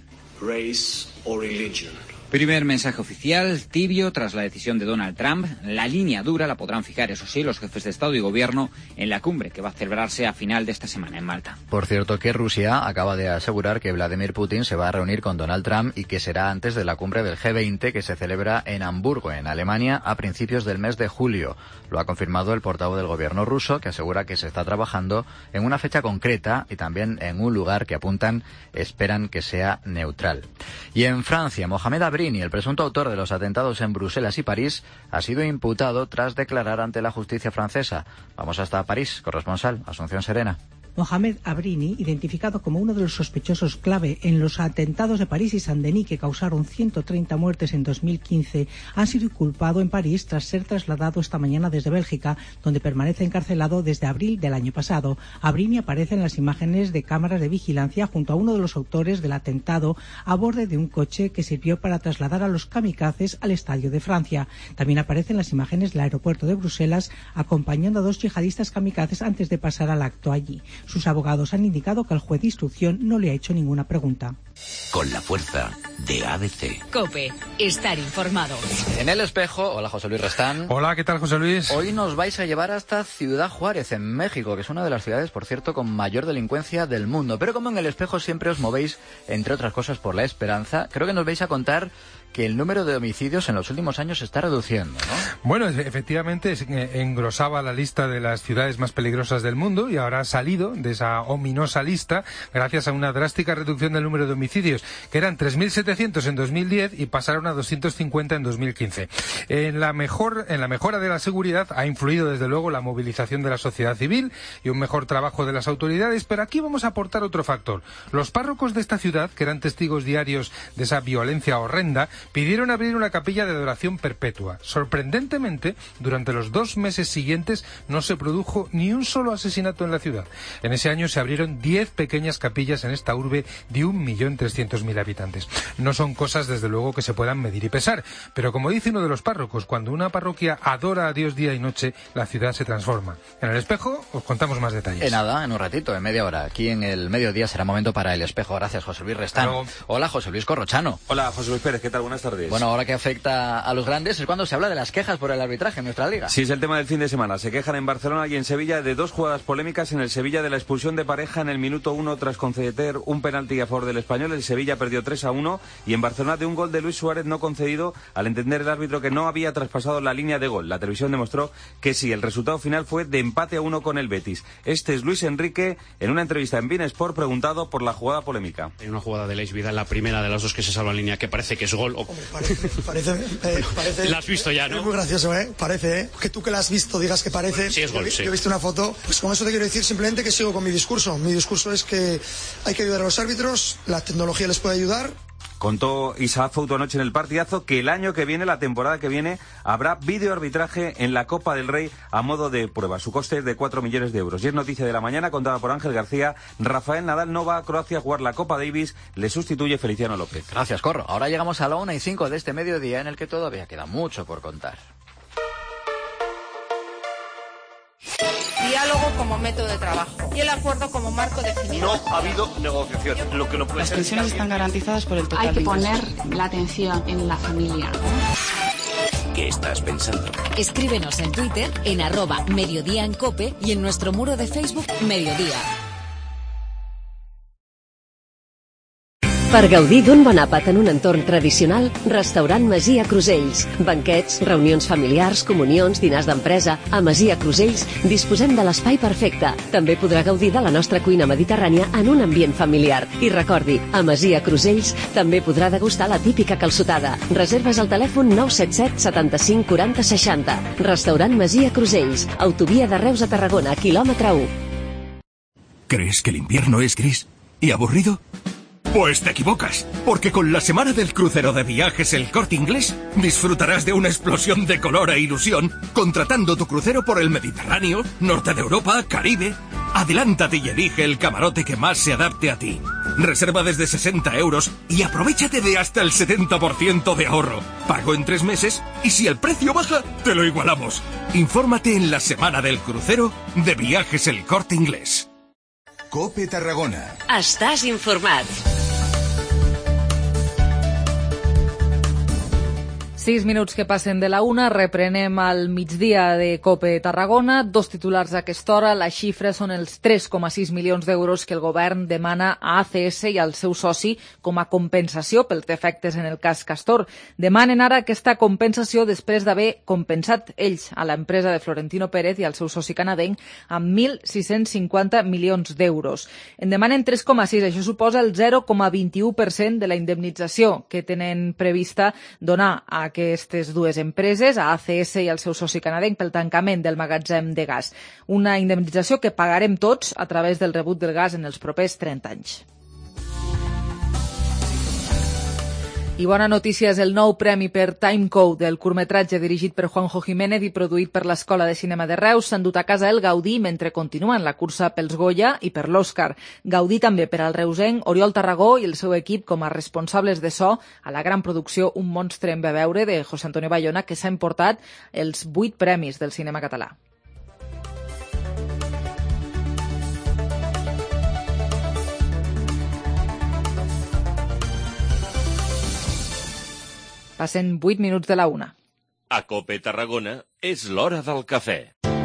Primer mensaje oficial, tibio, tras la decisión de Donald Trump. La línea dura la podrán fijar, eso sí, los jefes de Estado y Gobierno en la cumbre que va a celebrarse a final de esta semana en Malta. Por cierto, que Rusia acaba de asegurar que Vladimir Putin se va a reunir con Donald Trump y que será antes de la cumbre del G20 que se celebra en Hamburgo, en Alemania, a principios del mes de julio. Lo ha confirmado el portavoz del Gobierno ruso, que asegura que se está trabajando en una fecha concreta y también en un lugar que esperan que sea neutral. Y en Francia, Mohamed Abrini, el presunto autor de los atentados en Bruselas y París, ha sido imputado tras declarar ante la justicia francesa. Vamos hasta París, corresponsal Asunción Serena. Mohamed Abrini, identificado como uno de los sospechosos clave en los atentados de París y Saint-Denis que causaron 130 muertes en 2015, ha sido inculpado en París tras ser trasladado esta mañana desde Bélgica, donde permanece encarcelado desde abril del año pasado. Abrini aparece en las imágenes de cámaras de vigilancia junto a uno de los autores del atentado a bordo de un coche que sirvió para trasladar a los kamikazes al Estadio de Francia. También aparece en las imágenes del aeropuerto de Bruselas acompañando a 2 yihadistas kamikazes antes de pasar al acto allí. Sus abogados han indicado que el juez de instrucción no le ha hecho ninguna pregunta. Con la fuerza de ABC. COPE, estar informado. En El Espejo, hola José Luis Restán. Hola, ¿qué tal José Luis? Hoy nos vais a llevar hasta Ciudad Juárez, en México, que es una de las ciudades, por cierto, con mayor delincuencia del mundo. Pero como en El Espejo siempre os movéis, entre otras cosas, por la esperanza, creo que nos vais a contar que el número de homicidios en los últimos años se está reduciendo, ¿no? Bueno, efectivamente engrosaba la lista de las ciudades más peligrosas del mundo y ahora ha salido de esa ominosa lista gracias a una drástica reducción del número de homicidios, que eran 3.700 en 2010 y pasaron a 250 en 2015. En la mejora de la seguridad ha influido desde luego la movilización de la sociedad civil y un mejor trabajo de las autoridades, pero aquí vamos a aportar otro factor. Los párrocos de esta ciudad, que eran testigos diarios de esa violencia horrenda, pidieron abrir una capilla de adoración perpetua. Sorprendentemente, durante los 2 meses siguientes no se produjo ni un solo asesinato en la ciudad. En ese año se abrieron 10 pequeñas capillas en esta urbe de 1.300.000 habitantes. No son cosas, desde luego, que se puedan medir y pesar, pero como dice uno de los párrocos, cuando una parroquia adora a Dios día y noche, la ciudad se transforma. En El Espejo os contamos más detalles. En un ratito, en media hora. Aquí en el mediodía será momento para El Espejo. Gracias, José Luis Restán. Hola, José Luis Corrochano. Hola, José Luis Pérez, ¿qué tal? Buenas tardes. Bueno, ahora que afecta a los grandes es cuando se habla de las quejas por el arbitraje en nuestra liga. Sí, es el tema del fin de semana. Se quejan en Barcelona y en Sevilla de 2 jugadas polémicas. En el Sevilla de la expulsión de Pareja en el minuto 1 tras conceder un penalti a favor del Español. El Sevilla perdió 3-1 y en Barcelona de un gol de Luis Suárez no concedido al entender el árbitro que no había traspasado la línea de gol. La televisión demostró que sí. El resultado final fue de empate a 1 con el Betis. Este es Luis Enrique en una entrevista en beIN Sport preguntado por la jugada polémica. Hay una jugada de Aleix Vidal, la primera de las 2 que se salva en línea, que parece que es gol. Parece. La has visto ya, ¿no? Es muy gracioso, parece, que tú que la has visto digas que parece. Bueno, sí, es gol, sí. Yo he visto una foto. Pues con eso te quiero decir simplemente que sigo con mi discurso. Mi discurso es que hay que ayudar a los árbitros, la tecnología les puede ayudar Contó Isaac Fouto anoche en el partidazo que el año que viene, la temporada que viene, habrá videoarbitraje en la Copa del Rey a modo de prueba. Su coste es de 4 millones de euros. Y es noticia de la mañana, contada por Ángel García. Rafael Nadal no va a Croacia a jugar la Copa Davis, le sustituye Feliciano López. Gracias, Corro. Ahora llegamos a la 1:05 de este mediodía en el que todavía queda mucho por contar. Diálogo como método de trabajo y el acuerdo como marco definido. No ha habido negociación, lo que no puede Las ser. Las pensiones están garantizadas por el total. Hay que poner la atención en la familia. ¿Qué estás pensando? Escríbenos en Twitter en @Mediodía en COPE y en nuestro muro de Facebook Mediodía. Per gaudir d'un bon àpat en un entorn tradicional, Restaurant Masia Crusells. Banquets, reunions familiars, comunions, dinars d'empresa. A Masia Crusells disposem de l'espai perfecte. També podrà gaudir de la nostra cuina mediterrània en un ambient familiar. I recordi, a Masia Crusells també podrà degustar la típica calçotada. Reserves al telèfon 977 75 40 60. Restaurant Masia Crusells. Autovia de Reus a Tarragona, quilòmetre 1. ¿Crees que el invierno es gris y aburrido? Pues te equivocas, porque con la semana del crucero de viajes El Corte Inglés disfrutarás de una explosión de color e ilusión contratando tu crucero por el Mediterráneo, Norte de Europa, Caribe. Adelántate y elige el camarote que más se adapte a ti. Reserva desde 60 euros y aprovéchate de hasta el 70% de ahorro. Pago en 3 meses y si el precio baja, te lo igualamos. Infórmate en la semana del crucero de viajes El Corte Inglés. COPE Tarragona. Estàs informat. 6 minuts que passen de la 1, reprenem al migdia de COPE Tarragona. 2 titulars a aquesta hora. La xifra són els 3,6 milions d'euros que el govern demana a ACS i al seu soci com a compensació pels defectes en el cas Castor. Demanen ara aquesta compensació després d'haver compensat ells a l'empresa de Florentino Pérez i al seu soci canadenc amb 1.650 milions d'euros. En demanen 3,6, això suposa el 0,21% de la indemnització que tenen prevista donar a aquestes dues empreses, a ACS i al seu soci canadenc, pel tancament del magatzem de gas. Una indemnització que pagarem tots a través del rebut del gas en els propers 30 anys. I bona notícia és el nou premi per Timecode, el curtmetratge dirigit per Juanjo Jiménez i produït per l'Escola de Cinema de Reus. S'han dut a casa el Gaudí mentre continuen la cursa pels Goya i per l'Òscar. Gaudí també per al reusenc Oriol Tarragó i el seu equip com a responsables de so a la gran producció Un monstre en ve a veure de José Antonio Bayona, que s'ha emportat els 8 premis del cinema català. Passen 8 minuts de la 1. A COPE Tarragona és l'hora del cafè.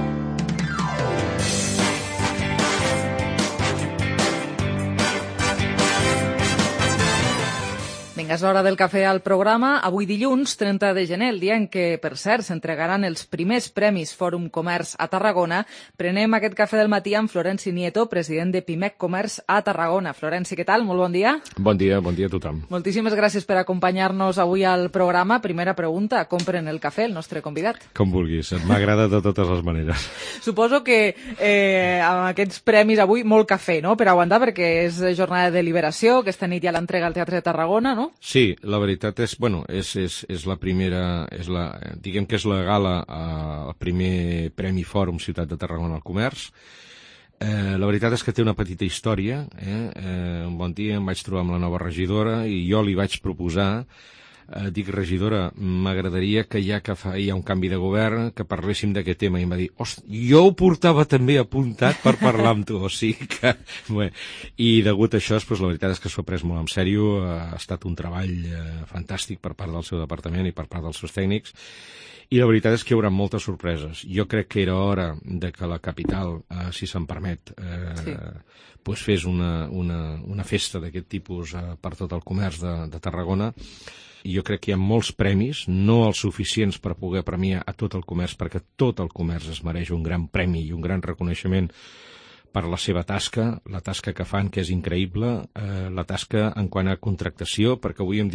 Vinga, és l'hora del cafè al programa. Avui dilluns, 30 de gener, el dia en què, per cert, s'entregaran els primers premis Fòrum Comerç a Tarragona. Prenem aquest cafè del matí amb Florenci Nieto, president de Pimec Comerç a Tarragona. Florenci, què tal? Molt bon dia. Bon dia a tothom. Moltíssimes gràcies per acompanyar-nos avui al programa. Primera pregunta, com pren el cafè el nostre convidat? Com vulguis, m'agrada de totes les maneres. Suposo que amb aquests premis avui molt cafè, no?, per aguantar, perquè és jornada de deliberació, aquesta nit hi ha l'entrega al Teatre de Tarragona, no? Sí, la veritat és, és la primera, diguem que és la gala al primer Premi Fòrum Ciutat de Tarragona al Comerç. La veritat és que té una petita història. Un bon dia em vaig trobar amb la nova regidora i jo li vaig proposar, dic, regidora, m'agradaria que ja que hi ha un canvi de govern, que parléssim d'aquest tema. I em va dir, jo ho portava també apuntat per parlar amb tu, o sigui que... Bé. I degut a això, la veritat és que s'ho ha pres molt en sèrio, ha estat un treball fantàstic per part del seu departament i per part dels seus tècnics, i la veritat és que hi haurà moltes sorpreses. Jo crec que era hora de que la capital, si se'm permet, fes una festa d'aquest tipus per tot el comerç de Tarragona. I jo crec que hi ha molts premis, no els suficients per poder premiar a tot el comerç, perquè tot el comerç es mereix un gran premi i un gran reconeixement per la seva tasca, la tasca que fan, que és increïble, la tasca en quant a contractació, perquè avui en dia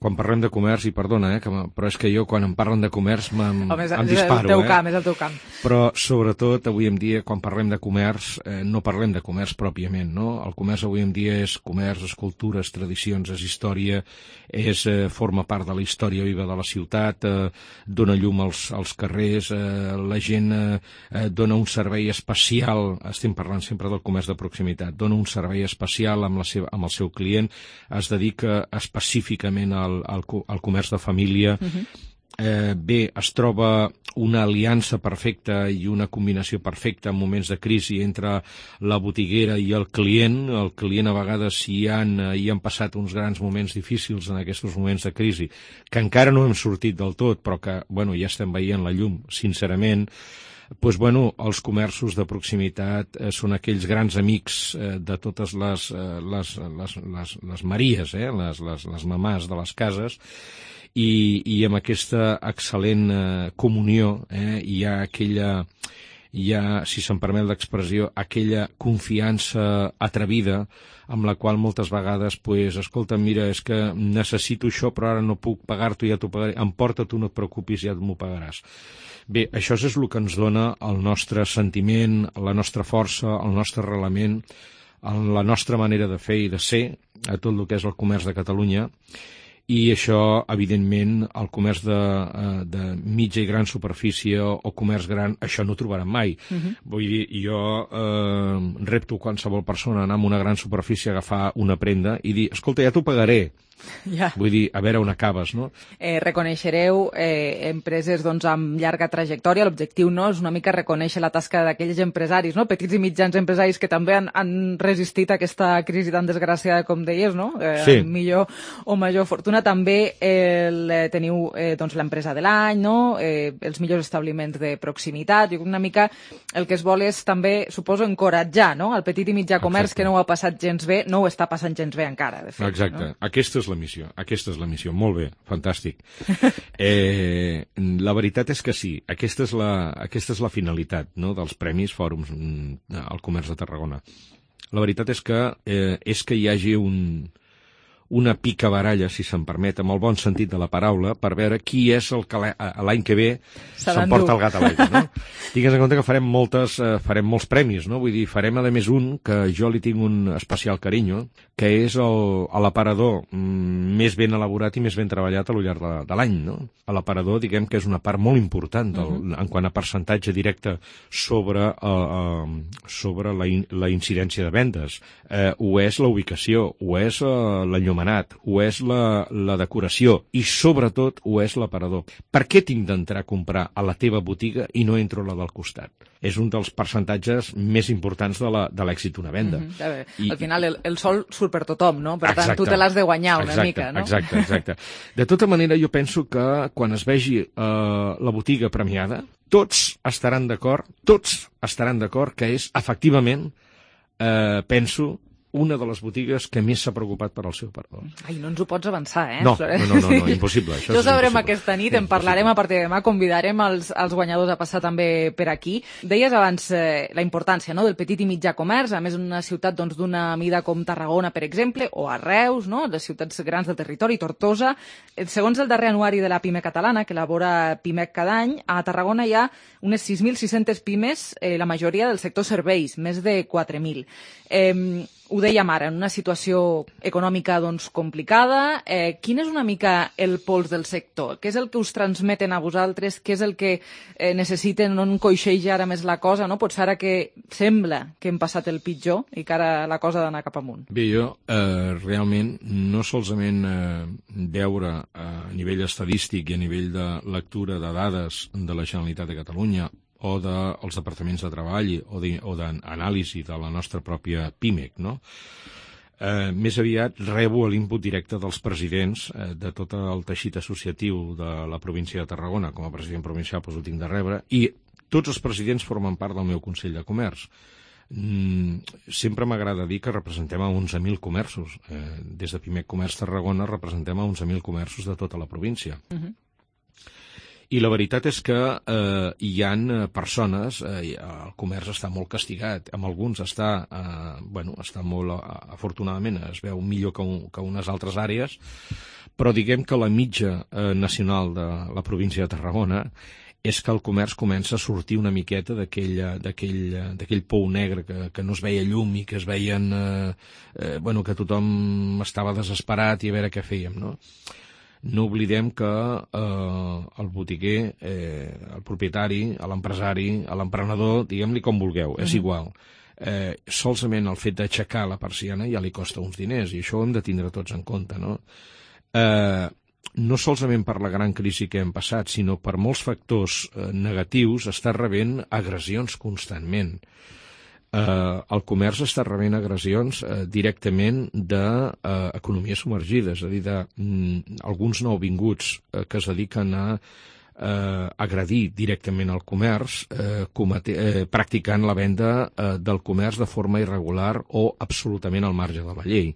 quan parlem de comerç, i perdona, però és que jo quan em parlen de comerç em disparo. És el teu camp. Però sobretot avui en dia quan parlem de comerç no parlem de comerç pròpiament, no? El comerç avui en dia és comerç, és cultura, és tradicions, és història, forma part de la història viva de la ciutat, dona llum als carrers, la gent dona un servei especial, estem parlant sempre del comerç de proximitat, dona un servei especial amb el seu client, es dedica específicament al comerç de família. Bé, es troba una aliança perfecta i una combinació perfecta en moments de crisi entre la botiguera i el client. El client a vegades hi han passat uns grans moments difícils en aquests moments de crisi, que encara no hem sortit del tot, però que ja estem veient la llum, sincerament. Els comerços de proximitat són aquells grans amics de totes les maries, les mamàs de les cases, i amb aquesta excel·lent comunió hi ha aquella, si se'm permet l'expressió, aquella confiança atrevida amb la qual moltes vegades, escolta, mira, és que necessito això però ara no puc pagar-t'ho, ja t'ho pagaré, emporta, tu no et preocupis, ja m'ho pagaràs. Bé, això és el que ens dona el nostre sentiment, la nostra força, el nostre arrelament, la nostra manera de fer i de ser a tot el que és el comerç de Catalunya. I això, evidentment, el comerç de mitja i gran superfície o comerç gran, això no ho trobarem mai. Vull dir, jo repto qualsevol persona a anar a una gran superfície a agafar una prenda i dir, escolta, ja t'ho pagaré. Vull dir, a veure on acabes, no? Reconeixereu empreses amb llarga trajectòria. L'objectiu és una mica reconèixer la tasca d'aquells empresaris, petits i mitjans empresaris que també han resistit a aquesta crisi tan desgraciada com deies, no? Sí. Amb millor o major fortuna. També teniu l'empresa de l'any, no? Els millors establiments de proximitat. I una mica el que es vol és també, suposo, encoratjar, no? El petit i mitjà comerç que no ho ha passat gens bé, no ho està passant gens bé encara, de fet. Exacte. No? Aquesta és la missió. Molt bé, fantàstic. La veritat és que sí, aquesta és la finalitat, no?, dels Premis Fòrums al Comerç de Tarragona. La veritat és que hi hagi una picabaralla, si se'm permet, amb el bon sentit de la paraula, per veure qui és el que l'any que ve s'emporta el gat a l'aigua, no? Tingues en compte que farem molts premis, no? Vull dir, farem a més un que jo li tinc un especial carinyo, que és l'aparador més ben elaborat i més ben treballat a lo llarg de l'any, no? L'aparador, diguem que és una part molt important en quant a percentatge directe sobre la incidència de vendes. Ho és la ubicació, ho és l'enllumenat, ho és la decoració i sobretot ho és l'aparador. Per què tinc d'entrar a comprar a la teva botiga i no entro a la del costat? És un dels percentatges més importants de l'èxit d'una venda. Al final el sol surt per tothom, no? Per tant, tu te l'has de guanyar una mica, no? Exacte. De tota manera, jo penso que quan es vegi la botiga premiada, tots estaran d'acord que és, efectivament, penso, una de les botigues que més s'ha preocupat per al seu aparador. Ai, no ens ho pots avançar, eh? No, impossible. Això ho sabrem aquesta nit, en parlarem a partir de demà, convidarem els guanyadors a passar també per aquí. Deies abans la importància del petit i mitjà comerç, a més una ciutat d'una mida com Tarragona, per exemple, o a Reus, les ciutats grans del territori, Tortosa. Segons el darrer anuari de la PIMEC catalana, que elabora PIMEC cada any, a Tarragona hi ha unes 6.600 pimes, la majoria del sector serveis, més de 4.000. Ho dèiem ara, en una situació econòmica complicada. Quin és una mica el pols del sector? Què és el que us transmeten a vosaltres? Què és el que necessiten? No encoixeja ara més la cosa, no? Potser ara que sembla que hem passat el pitjor i que ara la cosa ha d'anar cap amunt. Bé, jo realment no solament veure a nivell estadístic i a nivell de lectura de dades de la Generalitat de Catalunya o dels departaments de treball o d'anàlisi de la nostra pròpia PIMEC, no? Més aviat rebo l'input directe dels presidents de tot el teixit associatiu de la província de Tarragona. Com a president provincial ho tinc de rebre, i tots els presidents formen part del meu Consell de Comerç. Sempre m'agrada dir que representem a 11.000 comerços. Des de PIMEC Comerç Tarragona representem a 11.000 comerços de tota la província. I la veritat és que hi ha persones, el comerç està molt castigat, amb alguns està molt, afortunadament, es veu millor que unes altres àrees, però diguem que la mitja nacional de la província de Tarragona és que el comerç comença a sortir una miqueta d'aquell pou negre que no es veia llum i que es veien, que tothom estava desesperat i a veure què fèiem, no? No oblidem que el botiguer, el propietari, l'empresari, l'emprenedor, diguem-li com vulgueu, és igual. Solament el fet d'aixecar la persiana ja li costa uns diners i això ho hem de tindre tots en compte, no? No solament per la gran crisi que hem passat, sinó per molts factors negatius, està rebent agressions constantment. El comerç està rebent agressions directament d'economies submergides, és a dir, d'alguns nouvinguts que es dediquen a agredir directament el comerç, practicant la venda del comerç de forma irregular o absolutament al marge de la llei.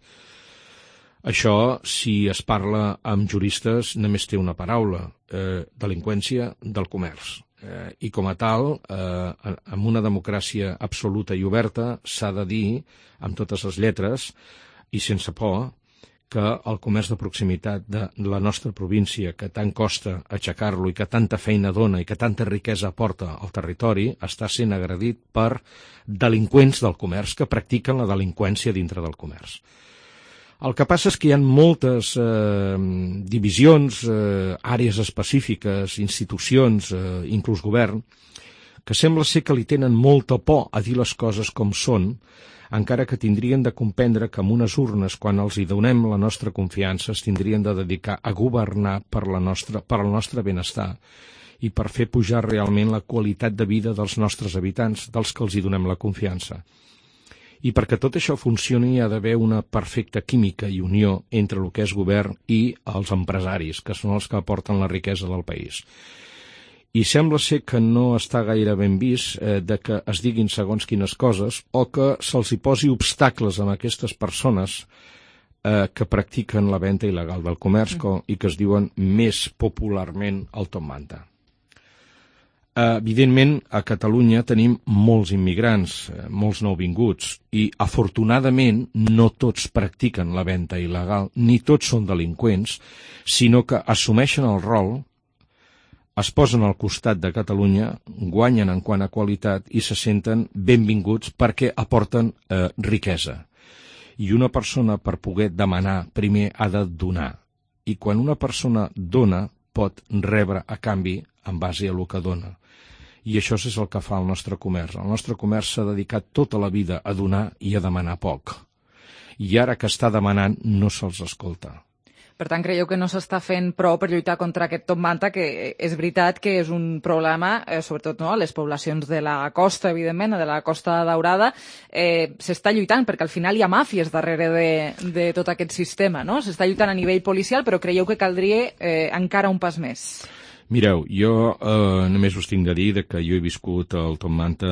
Això, si es parla amb juristes, només té una paraula, delinqüència del comerç. I com a tal, en una democràcia absoluta i oberta, s'ha de dir, amb totes les lletres, i sense por, que el comerç de proximitat de la nostra província, que tant costa aixecar-lo i que tanta feina dona i que tanta riquesa aporta al territori, està sent agredit per delinqüents del comerç que practiquen la delinqüència dintre del comerç. El que passa és que hi ha moltes divisions, àrees específiques, institucions, inclús govern, que sembla ser que li tenen molta por a dir les coses com són, encara que tindrien de comprendre que amb unes urnes, quan els hi donem la nostra confiança, es tindrien de dedicar a governar per al nostre benestar i per fer pujar realment la qualitat de vida dels nostres habitants, dels que els hi donem la confiança. I perquè tot això funcioni hi ha d'haver una perfecta química i unió entre el que és govern i els empresaris, que són els que aporten la riquesa del país. I sembla ser que no està gaire ben vist de que es diguin segons quines coses o que se'ls hi posi obstacles a aquestes persones que practiquen la venda il·legal del comerç i que es diuen més popularment el top manta. Evidentment, a Catalunya tenim molts immigrants, molts nouvinguts, i afortunadament no tots practiquen la venda il·legal, ni tots són delinqüents, sinó que assumeixen el rol, es posen al costat de Catalunya, guanyen en quant a qualitat i se senten benvinguts perquè aporten riquesa. I una persona, per poder demanar, primer ha de donar. I quan una persona dona, pot rebre a canvi en base a el que dona. I això és el que fa el nostre comerç. El nostre comerç s'ha dedicat tota la vida a donar i a demanar poc. I ara que està demanant, no se'ls escolta. Per tant, creieu que no s'està fent prou per lluitar contra aquest top manta, que és veritat que és un problema, sobretot a les poblacions de la costa, evidentment, de la Costa Daurada, s'està lluitant, perquè al final hi ha màfies darrere de tot aquest sistema, no? S'està lluitant a nivell policial, però creieu que caldria encara un pas més? Mireu, jo només us tinc de dir que jo he viscut el top manta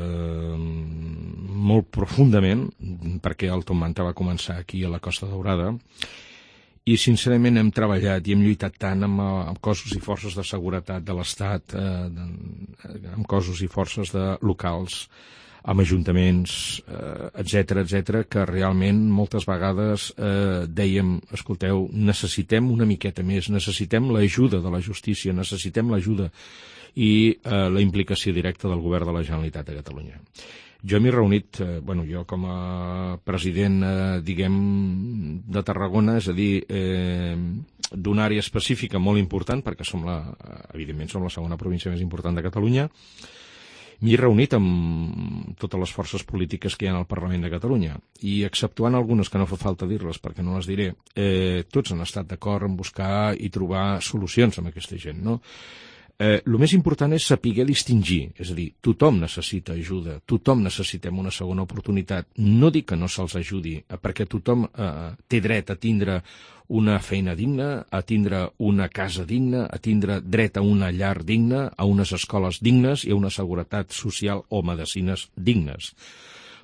molt profundament, perquè el top manta va començar aquí a la Costa Daurada, i sincerament hem treballat i hem lluitat tant amb cossos i forces de seguretat de l'Estat, amb cossos i forces locals, amb ajuntaments, etc., que realment moltes vegades dèiem, escolteu, necessitem una miqueta més, necessitem l'ajuda de la justícia, necessitem l'ajuda i la implicació directa del govern de la Generalitat de Catalunya. Jo m'he reunit, jo com a president, de Tarragona, és a dir, d'una àrea específica molt important, perquè evidentment som la segona província més important de Catalunya. M'he reunit amb totes les forces polítiques que hi ha al Parlament de Catalunya i, exceptuant algunes que no fa falta dir-les perquè no les diré, tots han estat d'acord en buscar i trobar solucions amb aquesta gent, no? El més important és saber distingir, és a dir, tothom necessita ajuda, tothom necessitem una segona oportunitat. No dic que no se'ls ajudi, perquè tothom té dret a tindre una feina digna, a tindre una casa digna, a tindre dret a una llar digna, a unes escoles dignes i a una seguretat social o medicines dignes.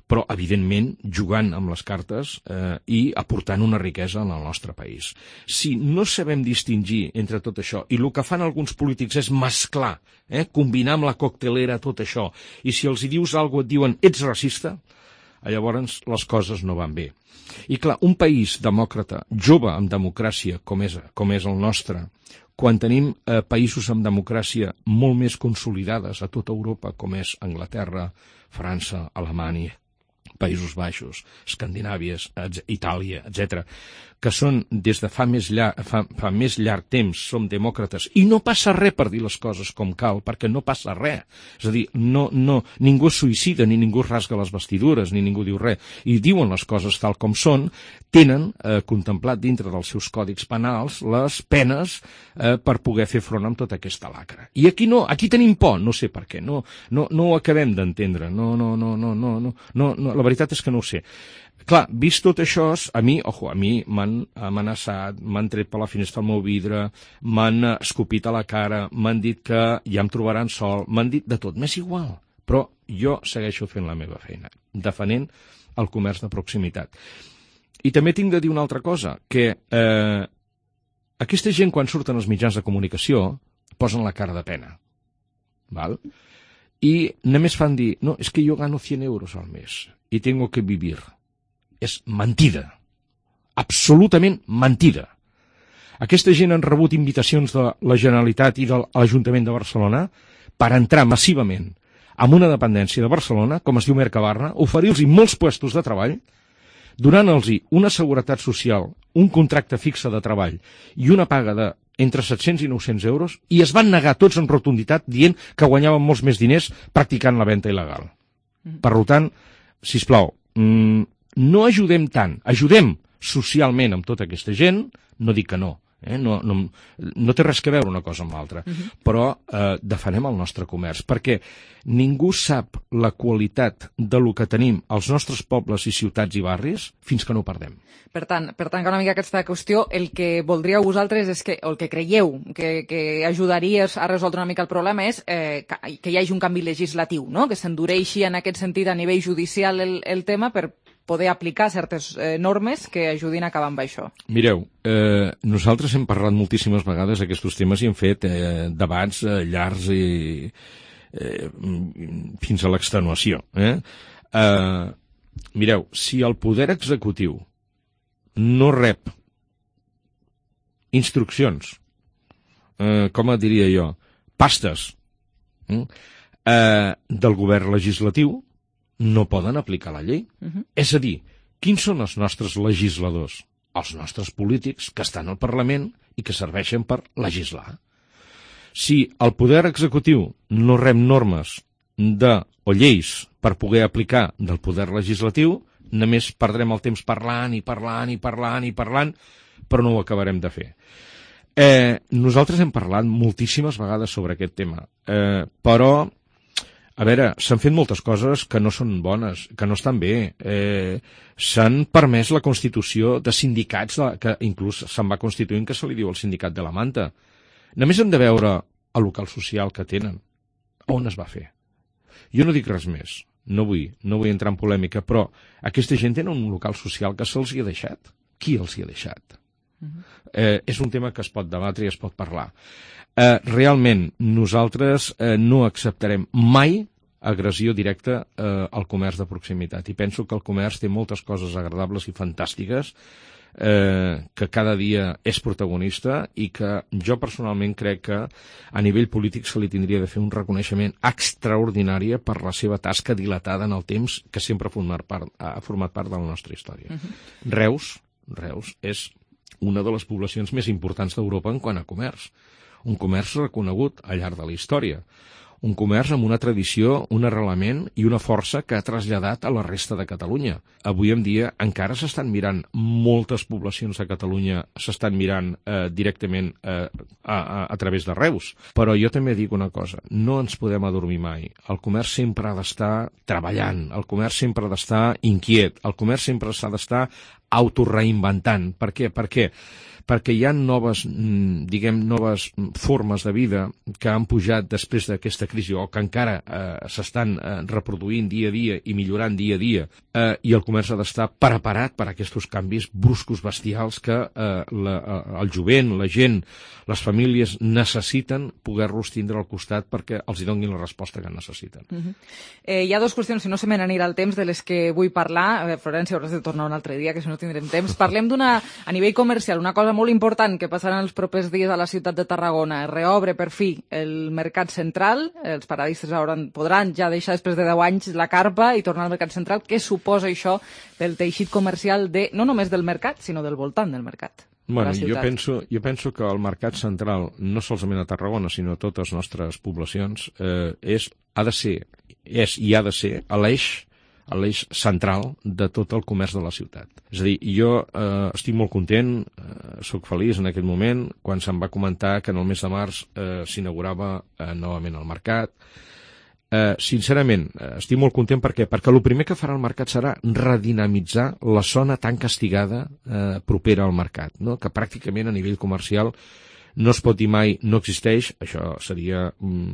però, evidentment, jugant amb les cartes i aportant una riquesa al nostre país. Si no sabem distingir entre tot això, i el que fan alguns polítics és mesclar, combinar amb la coctelera tot això, i si els hi dius alguna cosa et diuen ets racista, llavors les coses no van bé. I clar, un país demòcrata, jove amb democràcia, com és el nostre, quan tenim països amb democràcia molt més consolidades a tota Europa, com és Anglaterra, França, Alemanya, Països Baixos, Escandinàvies, Itàlia, etc., que són des de fa més llarg temps, som demòcrates, i no passa res per dir les coses com cal, perquè no passa res. És a dir, ningú es suïcida, ni ningú es rasga les vestidures, ni ningú diu res, i diuen les coses tal com són, tenen contemplat dintre dels seus còdics penals les penes per poder fer front amb tota aquesta lacra. I aquí no, aquí tenim por, no sé per què, no ho acabem d'entendre, la veritat és que no ho sé. Clar, vist tot això, a mi m'han amenaçat, m'han tret per la finestra el meu vidre, m'han escopit a la cara, m'han dit que ja em trobaran sol, m'han dit de tot, m'és igual. Però jo segueixo fent la meva feina, defenent el comerç de proximitat. I també tinc de dir una altra cosa, que aquesta gent quan surten als mitjans de comunicació posen la cara de pena, val? I només fan dir, no, és que jo gano 100 euros al mes i tengo que vivir. És mentida, absolutament mentida. Aquesta gent han rebut invitacions de la Generalitat i de l'Ajuntament de Barcelona per entrar massivament en una dependència de Barcelona, com es diu Mercabarna, oferir-los molts puestos de treball, donant-los una seguretat social, un contracte fixe de treball i una paga entre 700 i 900 euros, i es van negar tots en rotunditat dient que guanyaven molts més diners practicant la venda il·legal. Per tant, sisplau, no ajudem tant, ajudem socialment amb tota aquesta gent, no dic que no, no té res a veure una cosa amb l'altra, però defenem el nostre comerç, perquè ningú sap la qualitat del que tenim als nostres pobles i ciutats i barris fins que no ho perdem. Per tant, que una mica aquesta qüestió, el que voldríeu vosaltres és que, o el que creieu que ajudaria a resoldre una mica el problema és que hi hagi un canvi legislatiu, no? Que s'endureixi en aquest sentit a nivell judicial el tema per poder aplicar certes normes que ajudin a acabar amb això. Mireu, nosaltres hem parlat moltíssimes vegades d'aquests temes i hem fet debats llargs i fins a l'extenuació. Mireu, si el poder executiu no rep instruccions, com et diria jo, pastes del govern legislatiu, no poden aplicar la llei. És a dir, quins són els nostres legisladors? Els nostres polítics que estan al Parlament i que serveixen per legislar. Si el poder executiu no rep normes o lleis per poder aplicar del poder legislatiu, només perdrem el temps parlant, però no ho acabarem de fer. Nosaltres hem parlat moltíssimes vegades sobre aquest tema, però a veure, s'han fet moltes coses que no són bones, que no estan bé. S'han permès la constitució de sindicats, que inclús se'n va constituint que se li diu el sindicat de la manta. Només hem de veure el local social que tenen. On es va fer? Jo no dic res més, no vull entrar en polèmica, però aquesta gent tenen un local social que se'ls hi ha deixat. Qui els hi ha deixat? És un tema que es pot debatre i es pot parlar. Realment, nosaltres no acceptarem mai agressió directa al comerç de proximitat, i penso que el comerç té moltes coses agradables i fantàstiques, que cada dia és protagonista, i que jo personalment crec que a nivell polític se li tindria de fer un reconeixement extraordinari per la seva tasca dilatada en el temps, que sempre ha format part de la nostra història. Reus és una de les poblacions més importants d'Europa en quant a comerç. Un comerç reconegut al llarg de la història. Un comerç amb una tradició, un arrelament i una força que ha traslladat a la resta de Catalunya. Avui en dia encara s'estan mirant, moltes poblacions de Catalunya s'estan mirant directament a través de Reus. Però jo també dic una cosa, no ens podem adormir mai. El comerç sempre ha d'estar treballant, el comerç sempre ha d'estar inquiet, el comerç sempre s'ha d'estar autoreinventant. Per què? Perquè hi ha noves formes de vida que han pujat després d'aquesta crisi o que encara s'estan reproduint dia a dia i millorant dia a dia, i el comerç ha d'estar preparat per a aquests canvis bruscos, bestials, que el jovent, la gent, les famílies necessiten poder-los tindre al costat perquè els hi donin la resposta que necessiten. Hi ha dues qüestions, si no se me n'anirà el temps, de les que vull parlar. Florència, hauràs de tornar un altre dia, que si no tindrem temps. Parlem a nivell comercial, una cosa molt important que passarà en els propers dies a la ciutat de Tarragona. Reobre per fi el mercat central. Els paradistes podran ja deixar després de 10 anys la carpa i tornar al mercat central. Què suposa això pel teixit comercial no només del mercat, sinó del voltant del mercat? Bueno, jo penso que el mercat central, no solament a Tarragona, sinó a totes les nostres poblacions, ha de ser l'eix central de tot el comerç de la ciutat. És a dir, jo estic molt content, soc feliç en aquest moment, quan se'm va comentar que en el mes de març s'inaugurava novament el mercat. Sincerament, estic molt content perquè el primer que farà el mercat serà redinamitzar la zona tan castigada propera al mercat, no? Que pràcticament a nivell comercial no es pot dir mai no existeix. Això seria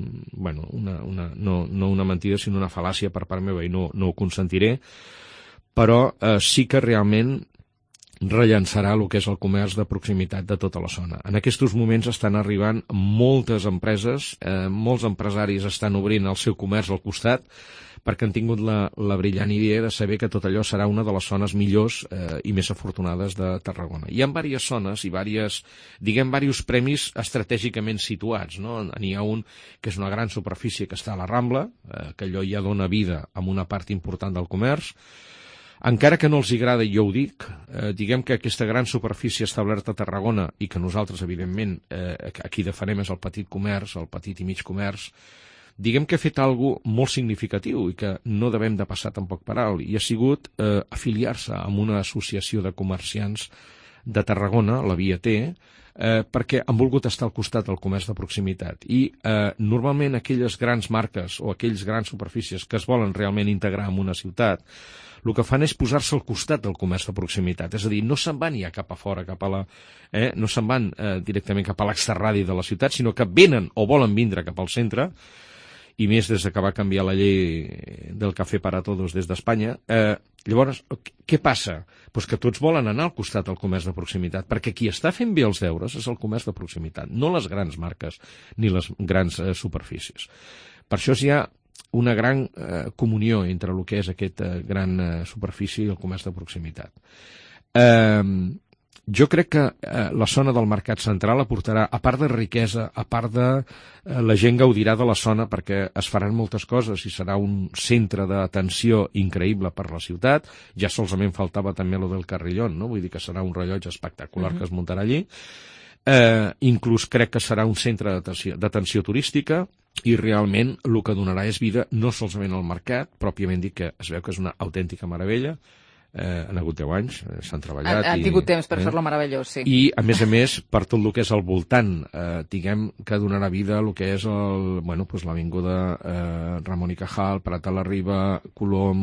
no una mentida sinó una fal·làcia per part meva i no ho consentiré, però sí que realment rellançarà el que és el comerç de proximitat de tota la zona. En aquests moments estan arribant moltes empreses, molts empresaris estan obrint el seu comerç al costat perquè han tingut la brillant idea de saber que tot allò serà una de les zones millors i més afortunades de Tarragona. Hi ha diverses zones i diversos premis estratègicament situats, no? N'hi ha un que és una gran superfície que està a la Rambla, que allò ja dona vida a una part important del comerç. Encara que no els agrada, jo ho dic, diguem que aquesta gran superfície establerta a Tarragona i que nosaltres, evidentment, aquí defensem és el petit comerç, el petit i mig comerç, diguem que ha fet alguna cosa molt significatiu i que no devem de passar tampoc per alt, i ha sigut afiliar-se amb una associació de comerciants de Tarragona, la Via T, perquè han volgut estar al costat del comerç de proximitat. I normalment aquelles grans marques o aquells grans superfícies que es volen realment integrar en una ciutat, el que fan és posar-se al costat del comerç de proximitat, és a dir, no se'n van ja cap a fora, no se'n van directament cap a l'exterradi de la ciutat, sinó que venen o volen vindre cap al centre, i més des que va canviar la llei del cafè para todos des d'Espanya. Llavors, què passa? Pues que tots volen anar al costat del comerç de proximitat, perquè qui està fent bé els deures és el comerç de proximitat, no les grans marques ni les grans superfícies. Per això hi ha una gran comunió entre el que és aquesta gran superfície i el comerç de proximitat. Jo crec que la zona del mercat central aportarà, a part de riquesa, a part de la gent gaudirà de la zona perquè es faran moltes coses i serà un centre d'atenció increïble per la ciutat. Ja solament faltava també lo del Carrillon, no? Vull dir que serà un rellotge espectacular que es muntarà allí. Inclús crec que serà un centre d'atenció turística i realment el que donarà és vida no solament al mercat, pròpiament dit que es veu que és una autèntica meravella. Han hagut 10 anys, s'han treballat. Han tingut temps per fer-lo meravellós, sí. I, a més, per tot el que és al voltant, diguem que donarà vida a el que és l'avinguda Ramon i Cajal, Prat de la Riba, Colom,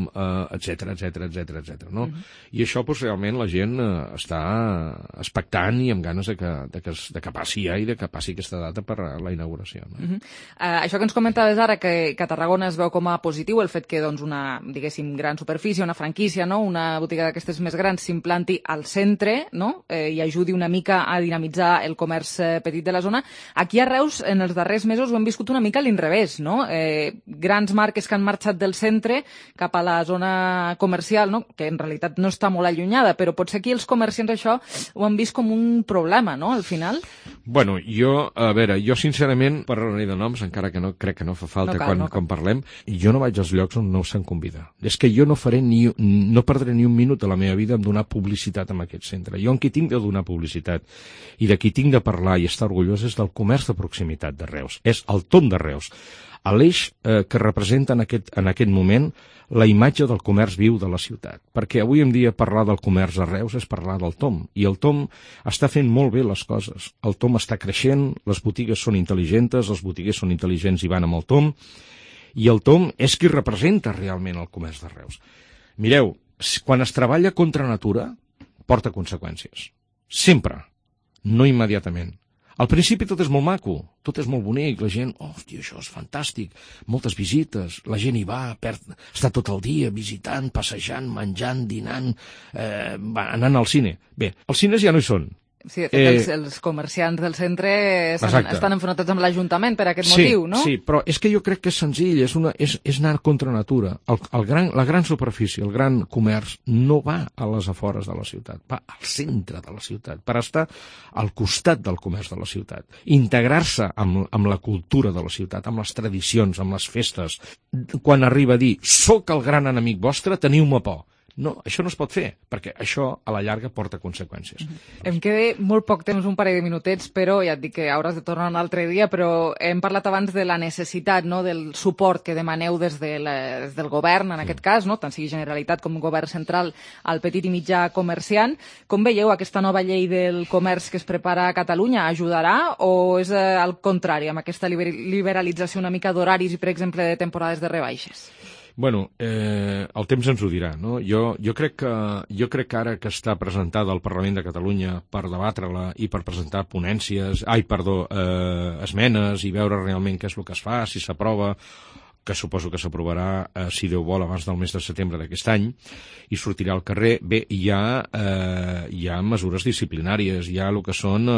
etc. No? I això, realment, la gent està expectant i amb ganes de que passi ja i de que passi aquesta data per a la inauguració. No? Això que ens comentaves ara, que a Tarragona es veu com a positiu, el fet que una, diguéssim, gran superfície, una franquícia, no? Una botiga d'aquestes més grans s'implanti al centre, no? I ajudi una mica a dinamitzar el comerç petit de la zona. Aquí a Reus, en els darrers mesos, ho hem viscut una mica a l'inrevés, no? Grans marques que han marxat del centre cap a la zona comercial, no? Que en realitat no està molt allunyada, però potser aquí els comerciants això ho han vist com un problema, no?, al final. Bueno, jo sincerament, per raó de noms, encara que crec que no fa falta quan parlem, jo no vaig als llocs on no se'm convida. És que jo no perdré ni un minut de la meva vida en donar publicitat en aquest centre. Jo en qui tinc de donar publicitat i de qui tinc de parlar i estar orgullós és del comerç de proximitat de Reus. És el TOM de Reus. L'eix que representa en aquest moment la imatge del comerç viu de la ciutat. Perquè avui en dia parlar del comerç a Reus és parlar del TOM. I el TOM està fent molt bé les coses. El TOM està creixent, les botigues són intel·ligents, els botiguers són intel·ligents i van amb el TOM. I el TOM és qui representa realment el comerç de Reus. Mireu, quan es treballa contra natura, porta conseqüències. Sempre. No immediatament. Al principi tot és molt maco, tot és molt bonic, la gent, hòstia, això és fantàstic, moltes visites, la gent hi va, està tot el dia visitant, passejant, menjant, dinant, anant al cine. Bé, els cines ja no hi són. Sí, de fet, els comerciants del centre estan enfrontats amb l'Ajuntament per aquest motiu, no? Sí, però és que jo crec que és senzill, és anar contra natura. La gran superfície, el gran comerç, no va a les afores de la ciutat, va al centre de la ciutat, per estar al costat del comerç de la ciutat, integrar-se amb la cultura de la ciutat, amb les tradicions, amb les festes. Quan arriba a dir, soc el gran enemic vostre, teniu-me por. No, això no es pot fer, perquè això a la llarga porta conseqüències. Em queda molt poc temps, un parell de minutets, però ja et dic que hauràs de tornar un altre dia, però hem parlat abans de la necessitat, no?, del suport que demaneu des del govern, en aquest cas, no?, tant sigui Generalitat com govern central, al petit i mitjà comerciant. Com veieu aquesta nova llei del comerç que es prepara a Catalunya? Ajudarà o és al contrari, amb aquesta liberalització una mica d'horaris i, per exemple, de temporades de rebaixes? Bueno, el temps ens ho dirà, no? Jo crec que ara que està presentada al Parlament de Catalunya per debatre-la i per presentar esmenes i veure realment què és el que es fa, si s'aprova, que suposo que s'aprovarà, si Déu vol, abans del mes de setembre d'aquest any, i sortirà al carrer. Bé, hi ha mesures disciplinàries, hi ha el que són...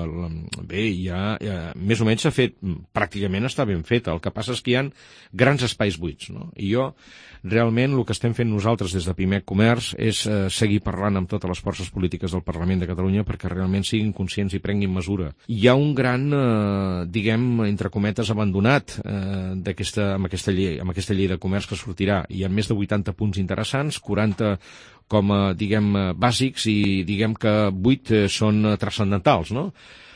més o menys s'ha fet, pràcticament està ben fet, el que passa és que hi ha grans espais buits, no? I realment el que estem fent nosaltres des de Pimec Comerç és seguir parlant amb totes les forces polítiques del Parlament de Catalunya perquè realment siguin conscients i prenguin mesura. Hi ha un gran, diguem, entre cometes, abandonat amb aquesta llei de comerç que sortirà. Hi ha més de 80 punts interessants, 40 com a, diguem, bàsics i diguem que 8 són transcendentals, no?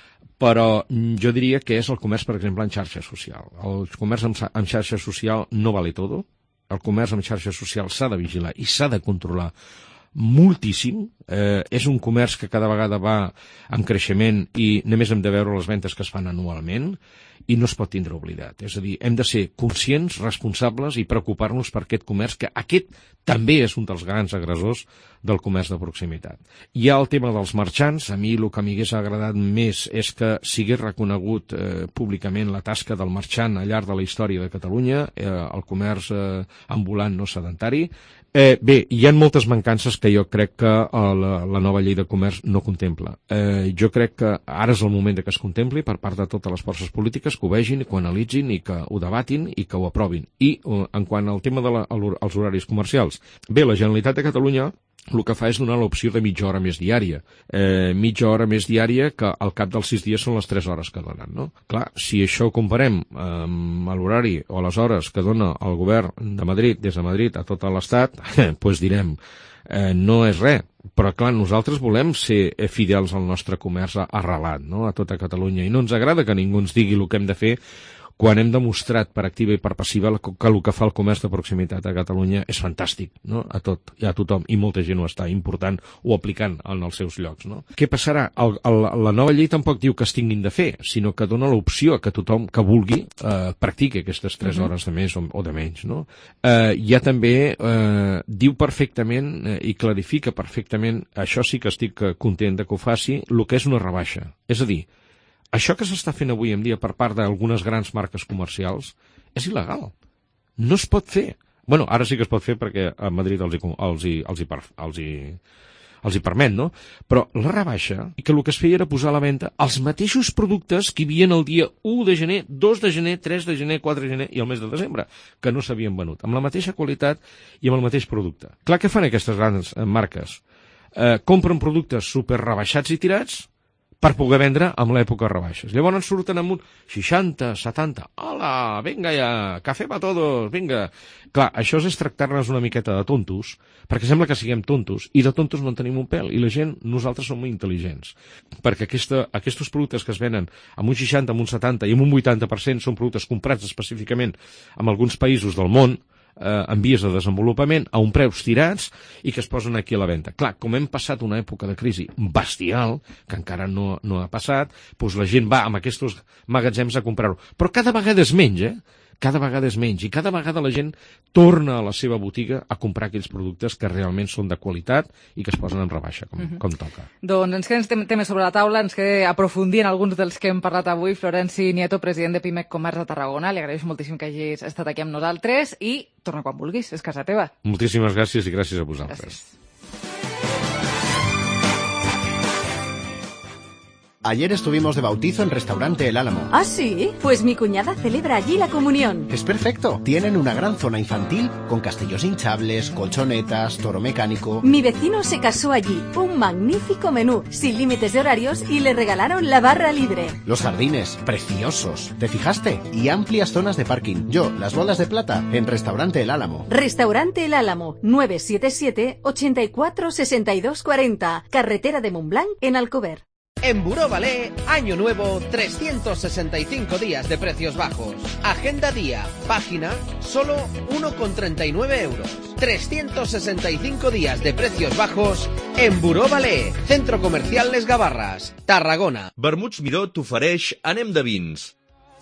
Però jo diria que és el comerç, per exemple, en xarxa social. El comerç en xarxa social no vale todo. El comerç en xarxa social s'ha de vigilar i s'ha de controlar moltíssim. És un comerç que cada vegada va en creixement i només hem de veure les ventes que es fan anualment i no es pot tindre oblidat. És a dir, hem de ser conscients, responsables i preocupar-nos per aquest comerç, que aquest també és un dels grans agressors del comerç de proximitat. Hi ha el tema dels marxants. A mi el que m'hagués agradat més és que sigués reconegut públicament la tasca del marxant al llarg de la història de Catalunya, el comerç ambulant no sedentari. Bé, hi ha moltes mancances que jo crec que la nova llei de comerç no contempla. Jo crec que ara és el moment que es contempli per part de totes les forces polítiques, que ho vegin, que ho analitzin i que ho debatin i que ho aprovin. I en quant al tema dels horaris comercials, bé, la Generalitat de Catalunya el que fa és donar l'opció de mitja hora més diària. Mitja hora més diària que al cap dels 6 dies són les 3 hores que donen, no? Clar, si això ho comparem amb l'horari o les hores que dona el govern de Madrid, des de Madrid a tot l'Estat, doncs direm, no és res. Però, clar, nosaltres volem ser fidels al nostre comerç arrelat, no?, a tota Catalunya. I no ens agrada que ningú ens digui el que hem de fer quan hem demostrat per activa i per passiva que el que fa el comerç de proximitat a Catalunya és fantàstic, no?, a tothom, i molta gent ho està important o aplicant en els seus llocs, no? Què passarà? La nova llei tampoc diu que es tinguin de fer, sinó que dona l'opció que tothom que vulgui practiqui aquestes 3 hores de més o de menys, no? Ja també diu perfectament i clarifica perfectament, això sí que estic content que ho faci, el que és una rebaixa. És a dir, això que s'està fent avui en dia per part d'algunes grans marques comercials és il·legal. No es pot fer. Bueno, ara sí que es pot fer perquè a Madrid els hi permet, no? Però la rebaixa, i que el que es feia era posar a la venda els mateixos productes que hi havia el dia 1 de gener, 2 de gener, 3 de gener, 4 de gener i el mes de desembre, que no s'havien venut, amb la mateixa qualitat i amb el mateix producte. Clar, què fan aquestes grans marques? Compren productes super rebaixats i tirats per poder vendre amb l'època rebaixes. Llavors surten amb un 60, 70, hola, vinga ja, café pa todos, vinga. Clar, això és tractar-nos una miqueta de tontos, perquè sembla que siguem tontos, i de tontos no en tenim un pèl, i la gent, nosaltres som molt intel·ligents, perquè aquests productes que es venen amb un 60, amb un 70 i amb un 80% són productes comprats específicament en alguns països del món, en vies de desenvolupament, a un preus tirats i que es posen aquí a la venda. Clar, com hem passat una època de crisi bestial, que encara no ha passat, doncs la gent va amb aquests magatzems a comprar-ho. Però cada vegada és menys, cada vegada és menys, i cada vegada la gent torna a la seva botiga a comprar aquells productes que realment són de qualitat i que es posen en rebaixa, com toca. Doncs ens queden temes sobre la taula, ens queda aprofundir en alguns dels que hem parlat avui. Florenci Nieto, president de Pimec Comerç de Tarragona, li agraeixo moltíssim que hagis estat aquí amb nosaltres i torna quan vulguis, és casa teva. Moltíssimes gràcies i gràcies a vosaltres. Gràcies. Ayer estuvimos de bautizo en Restaurante El Álamo. ¿Ah, sí? Pues mi cuñada celebra allí la comunión. Es perfecto. Tienen una gran zona infantil con castillos hinchables, colchonetas, toro mecánico. Mi vecino se casó allí. Un magnífico menú, sin límites de horarios, y le regalaron la barra libre. Los jardines, preciosos. ¿Te fijaste? Y amplias zonas de parking. Yo, las bolas de plata, en Restaurante El Álamo. Restaurante El Álamo, 977 84 62 40. Carretera de Montblanc, en Alcover. En Buró Ballet, año nuevo, 365 días de precios bajos. Agenda día, página, solo 1,39 euros. 365 días de precios bajos en Buró Ballet, Centro Comercial Les Gavarres, Tarragona. Vermuts Miró t'ofereix Anem de vins.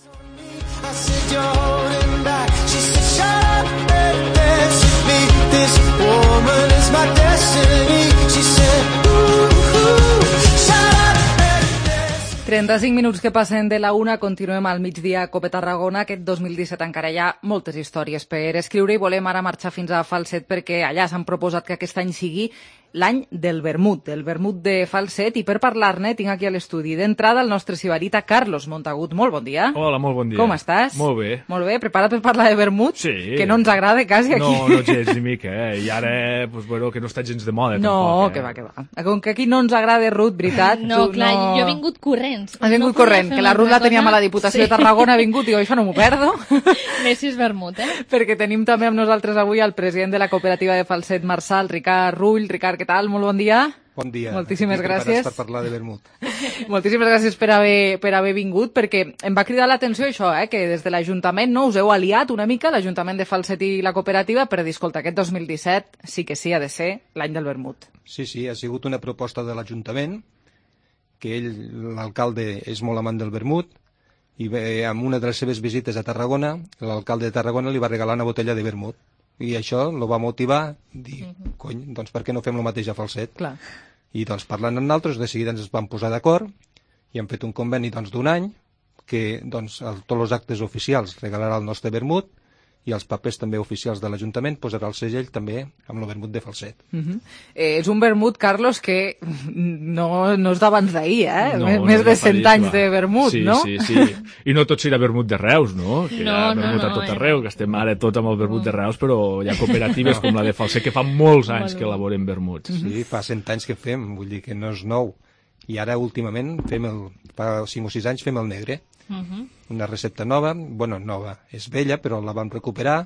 This woman is my destiny. She said, 35 minuts que passen de la una, continuem al migdia a Cope Tarragona. Aquest 2017 encara hi ha moltes històries per escriure i volem ara marxar fins a Falset perquè allà s'han proposat que aquest any sigui l'any del vermut de Falset, i per parlar-ne tinc aquí a l'estudi d'entrada el nostre sibarita Carlos Montagut. Molt bon dia. Hola, molt bon dia. Com estàs? Molt bé. Molt bé, preparat per parlar de vermut? Sí. Que no ens agrada quasi aquí. No gens ni mica, I ara, pues, bueno, que no està gens de moda, no, tampoc. Que va. Com que aquí no ens agrada, Ruth, veritat? No, clar, jo he vingut corrents. Has vingut corrent, que la Ruth la teníem a la Diputació de Tarragona, ha vingut, i això no m'ho perdo. Messi és vermut, Perquè tenim també amb nosaltres avui el president de la cooperativa de Falset, Marçal, Ricard Rull. Ricard, què tal? Molt bon dia. Bon dia. Moltíssimes gràcies. Per parlar de vermut. Moltíssimes gràcies per haver vingut, perquè em va cridar l'atenció això, que des de l'Ajuntament us heu aliat una mica, l'Ajuntament de Falset i la cooperativa, per dir, escolta, aquest 2017 sí que sí ha de ser l'any del vermut. Sí, ha sigut una proposta de l'Ajuntament, que l'alcalde és molt amant del vermut, i amb una de les seves visites a Tarragona, l'alcalde de Tarragona li va regalar una botella de vermut. I això el va motivar, dir, cony, doncs per què no fem el mateix a Falset? Clar. I doncs parlant amb nosaltres, de seguida ens vam posar d'acord i hem fet un conveni d'un any que doncs, tots els actes oficials regalarà el nostre vermut i els papers també oficials de l'Ajuntament posarà el segell també amb el vermut de Falset. És un vermut, Carlos, que no és d'abans d'ahir, No, més de 100 anys de vermut, no? Sí. I no tot serà vermut de Reus, no? Que hi ha vermut a tot arreu, que estem ara tot amb el vermut de Reus, però hi ha cooperatives com la de Falset que fa molts anys que elaboren vermuts. Sí, fa 100 anys que fem, vull dir que no és nou. I ara, últimament, fa 5 o 6 anys, fem el negre. Una recepta nova, és vella, però la vam recuperar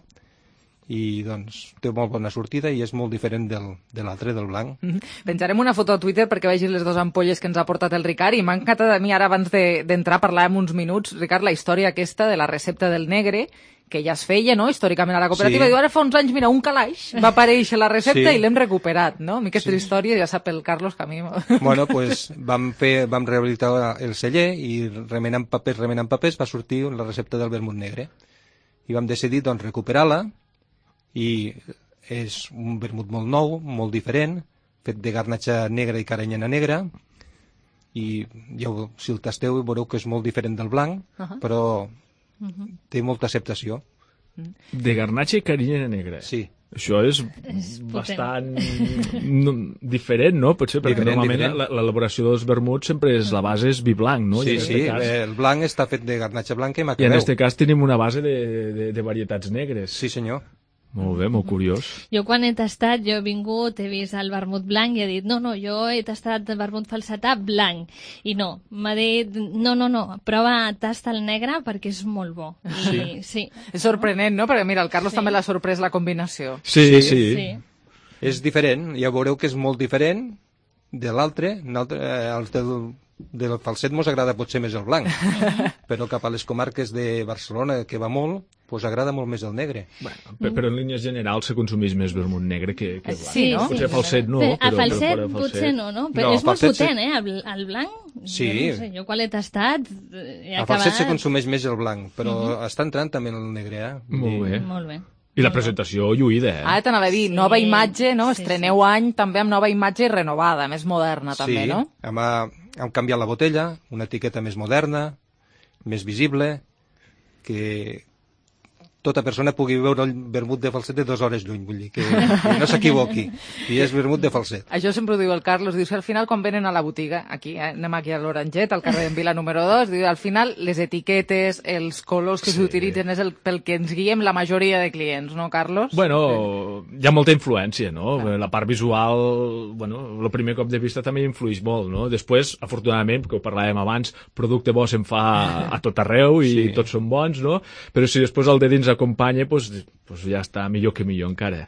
i doncs té molt bona sortida i és molt diferent de l'altre, del blanc. Penjarem una foto a Twitter perquè vegis les dues ampolles que ens ha portat el Ricard, i m'ha encantat a mi ara, abans d'entrar, parlar en uns minuts, Ricard, la història aquesta de la recepta del negre, que ja es feia, no?, històricament a la cooperativa. Diu, ara fa uns anys, mira, un calaix va aparèixer la recepta i l'hem recuperat, no? A mi aquesta història, ja sap el Carlos, que a mi... Bueno, doncs vam rehabilitar el celler i remenant papers va sortir la recepta del vermut negre. I vam decidir, doncs, recuperar-la, i és un vermut molt nou, molt diferent, fet de garnatxa negra i carinyena negra, i si el tasteu veureu que és molt diferent del blanc, però té molta acceptació. De garnatxa i carinyena negra? Sí. Això és bastant diferent, no? Potser, perquè normalment l'elaboració dels vermuts sempre és la base és vi blanc, no? Sí, el blanc està fet de garnatxa blanca i macabeu. I en aquest cas tenim una base de varietats negres. Sí, senyor. Molt bé, molt curiós. Jo quan he tastat, he vist el vermut blanc i he dit, no, jo he tastat el vermut falsetà blanc. I no, m'ha dit, no, prova, tasta el negre perquè és molt bo. Sí. És sorprenent, no? Perquè mira, el Carlos també l'ha sorprès la combinació. Sí. És diferent, ja veureu que és molt diferent de l'altre. Els del falset mos agrada potser més el blanc, però cap a les comarques de Barcelona, que va molt, pues agrada molt més el negre. Bueno, però en línies generals se consumeix més vermut negre que blanc. Sí, no? Potser Falset no, a però... Falset potser no? Però és molt potent, el blanc. Sí. Jo no sé, jo quan l'he tastat... A Falset se consumeix més el blanc, però està entrant també el negre, Molt bé. Molt bé. I la presentació lluïda, Ara t'anava a dir, nova imatge, no? Estreneu any també amb nova imatge renovada, més moderna també, no? Sí, hem canviat la botella, una etiqueta més moderna, més visible, que tota persona pugui veure el vermut de Falset de 2 hores lluny, vull dir, que no s'equivoqui, i és vermut de Falset. Això sempre ho diu el Carlos, diu que al final quan venen a la botiga, aquí, anem aquí a l'Oranget, al carrer d'en Vila número 2, diu al final les etiquetes, els colors que s'utilitzen és pel que ens guiem la majoria de clients, no, Carlos? Bueno, hi ha molta influència, no? La part visual, bueno, el primer cop de vista també influeix molt, no? Després, afortunadament, que ho parlàvem abans, producte bo se'n fa a tot arreu i tots són bons, no? Però si després el de dins acompanya, doncs ja està millor que millor encara.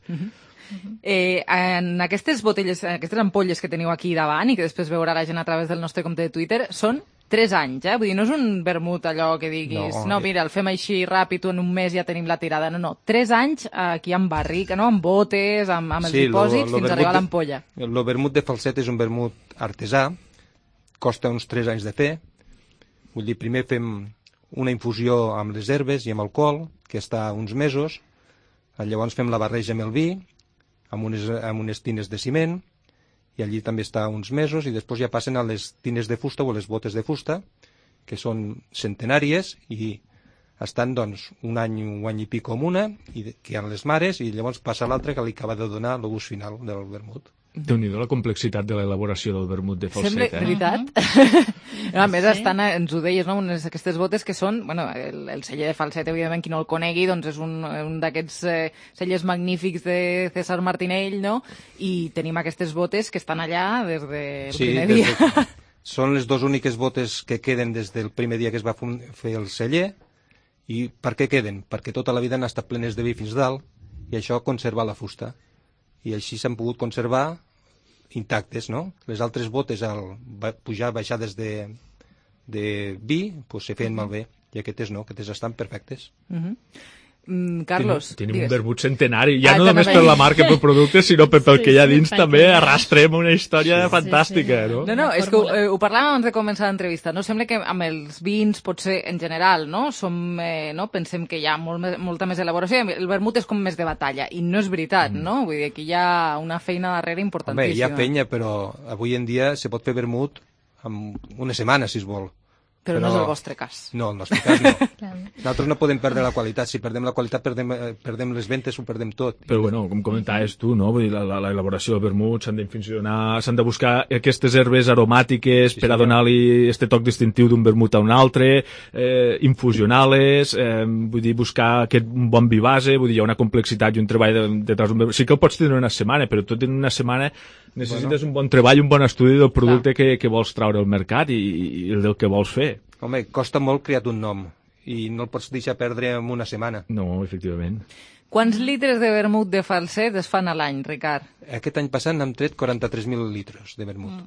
En aquestes botelles, aquestes ampolles que teniu aquí davant i que després veurà la gent a través del nostre compte de Twitter, són 3 anys, Vull dir, no és un vermut allò que diguis, no, mira, el fem així ràpid, en un mes ja tenim la tirada. No, 3 anys aquí amb barric, no? Amb botes, amb els dipòsits, fins a arribar a l'ampolla. El vermut de Falset és un vermut artesà, costa uns 3 anys de fer. Vull dir, primer fem una infusió amb les herbes i amb alcohol, que està uns mesos, llavors fem la barreja amb el vi, amb unes tines de ciment, i allí també està uns mesos, i després ja passen a les tines de fusta o les botes de fusta, que són centenàries, i estan doncs un any i pico amb una, i que hi ha les mares, i llavors passa l'altra que li acaba de donar el gust final del vermut. Déu-n'hi-do la complexitat de l'elaboració del vermut de Falset. Sembla, veritat? A més, ens ho deies, no? Aquestes botes que són, bueno, el celler de Falset, evidentment, qui no el conegui, doncs és un d'aquests cellers magnífics de César Martinell, no? I tenim aquestes botes que estan allà des del primer dia. Són les 2 úniques botes que queden des del primer dia que es va fer el celler. I per què queden? Perquè tota la vida han estat plenes de vi fins dalt, i això conserva la fusta. I així s'han pogut conservar intactes, no? Les altres botes al pujar baixades de vi se feien malbé, i aquestes no, aquestes estan perfectes. Carlos, tenim un vermut centenari, ja no només per la marca, pel producte, sinó pel que hi ha dins també arrastrem una història fantàstica, no? No, és que ho parlàvem abans de començar l'entrevista, no? Sembla que amb els vins, potser en general, no? Pensem que hi ha molta més elaboració, el vermut és com més de batalla, i no és veritat, no? Vull dir que hi ha una feina darrere importantíssima. Home, hi ha feina, però avui en dia se pot fer vermut en una setmana, si es vol. Però no és el vostre cas. No, el nostre cas no. Nosaltres no podem perdre la qualitat. Si perdem la qualitat, perdem les ventes, ho perdem tot. Però, bueno, com comentaves tu, no? Vull dir, l'elaboració del vermut, s'han d'infusionar, s'han de buscar aquestes herbes aromàtiques per a donar-li este toc distintiu d'un vermut a un altre, infusionar-les, vull dir, buscar aquest bon vi base, vull dir, hi ha una complexitat i un treball detrás d'un vermut. Sí que el pots tenir una setmana, però tot en una setmana necessites un bon treball, un bon estudi del producte que vols traure al mercat i del que vols fer. Home, costa molt crear un nom i no el pots deixar perdre en una setmana. No, efectivament. Quants litres de vermut de Falset es fan a l'any, Ricard? Aquest any passat n'hem tret 43.000 litres de vermut.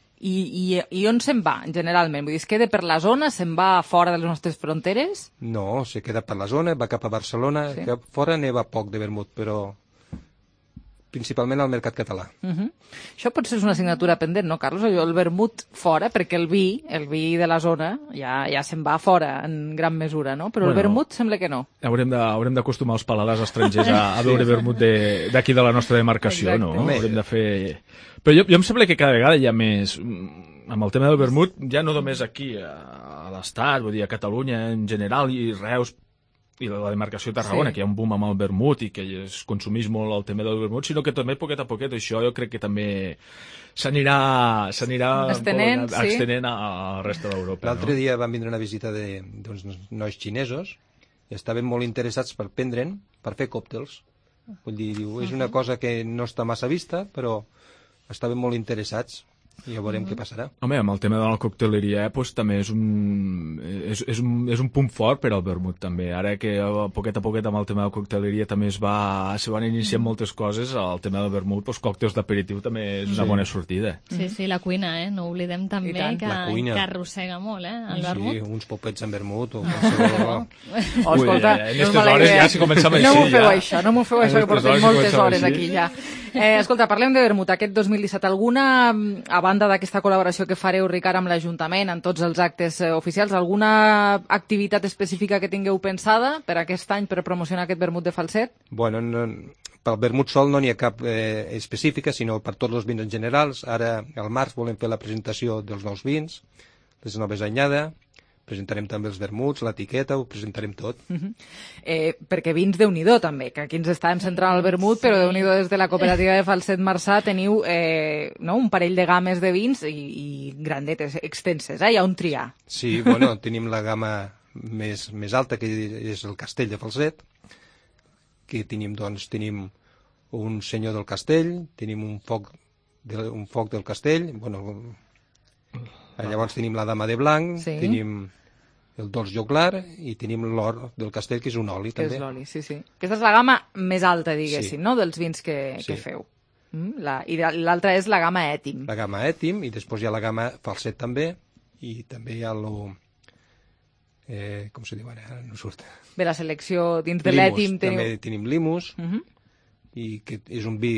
I on se'n va, generalment? Vull dir, es queda per la zona, se'n va fora de les nostres fronteres? No, se queda per la zona, va cap a Barcelona, cap fora ne va poc de vermut, però principalment al mercat català. Això potser és una assignatura pendent, no, Carlos? El vermut fora, perquè el vi de la zona ja se'n va fora en gran mesura, no? Però el vermut sembla que no. Haurem d'acostumar els paladars estrangers a veure vermut d'aquí de la nostra demarcació, no? Haurem de fer... Però jo em sembla que cada vegada hi ha més... Amb el tema del vermut, ja no només aquí a l'Estat, vull dir, a Catalunya en general i Reus, i la demarcació de Tarragona, que hi ha un boom amb el vermut i que es consumís molt el tema del vermut, sinó que també poquet a poquet això jo crec que també s'anirà estenent a la resta d'Europa. L'altre dia van vindre una visita d'uns nois xinesos i estaven molt interessats per prendre'n, per fer còctels. Vull dir, és una cosa que no està massa vista, però estaven molt interessats. i ja veurem què passarà. Home, amb el tema de la cocteleria, doncs, també és un punt fort per al vermut, també. Ara que a poquet amb el tema de la cocteleria també se van iniciar moltes coses, el tema del vermut, doncs, còctels d'aperitiu també és una bona sortida. Sí, la cuina, no oblidem també que arrossega molt, el vermut. Sí, uns popets amb vermut o qualsevol... Escolta, no m'ho feu això, que portem moltes hores aquí ja. Escolta, parlem de vermut. Aquest 2017, alguna, a banda d'aquesta col·laboració que fareu, Ricard, amb l'Ajuntament, en tots els actes oficials, alguna activitat específica que tingueu pensada per aquest any per promocionar aquest vermut de Falset? Bueno, pel vermut sol no n'hi ha cap específica, sinó per tots els vins en general. Ara, al març, volem fer la presentació dels nous vins, les noves anyades, presentarem també els vermuts, l'etiqueta, ho presentarem tot. Perquè vins Déu-n'hi-do també, que aquí ens estàvem centrant al vermut, però Déu-n'hi-do des de la cooperativa de Falset Marçà teniu un parell de games de vins i grandetes, extenses, hi ha un triar. Sí, bueno, tenim la gamma més alta, que és el Castell de Falset, que tenim un senyor del castell, tenim un foc del castell, bueno... Llavors tenim la dama de blanc, tenim el dolç joglar i tenim l'or del castell, que és un oli, també. Que és l'oli, sí. Aquesta és la gamma més alta, diguéssim, no?, dels vins que feu. I l'altra és la gamma ètim. La gamma ètim, i després hi ha la gamma Falset també, i també hi ha com se diu ara? No surt. Bé, la selecció dins de l'ètim... També tenim Limus, i que és un vi...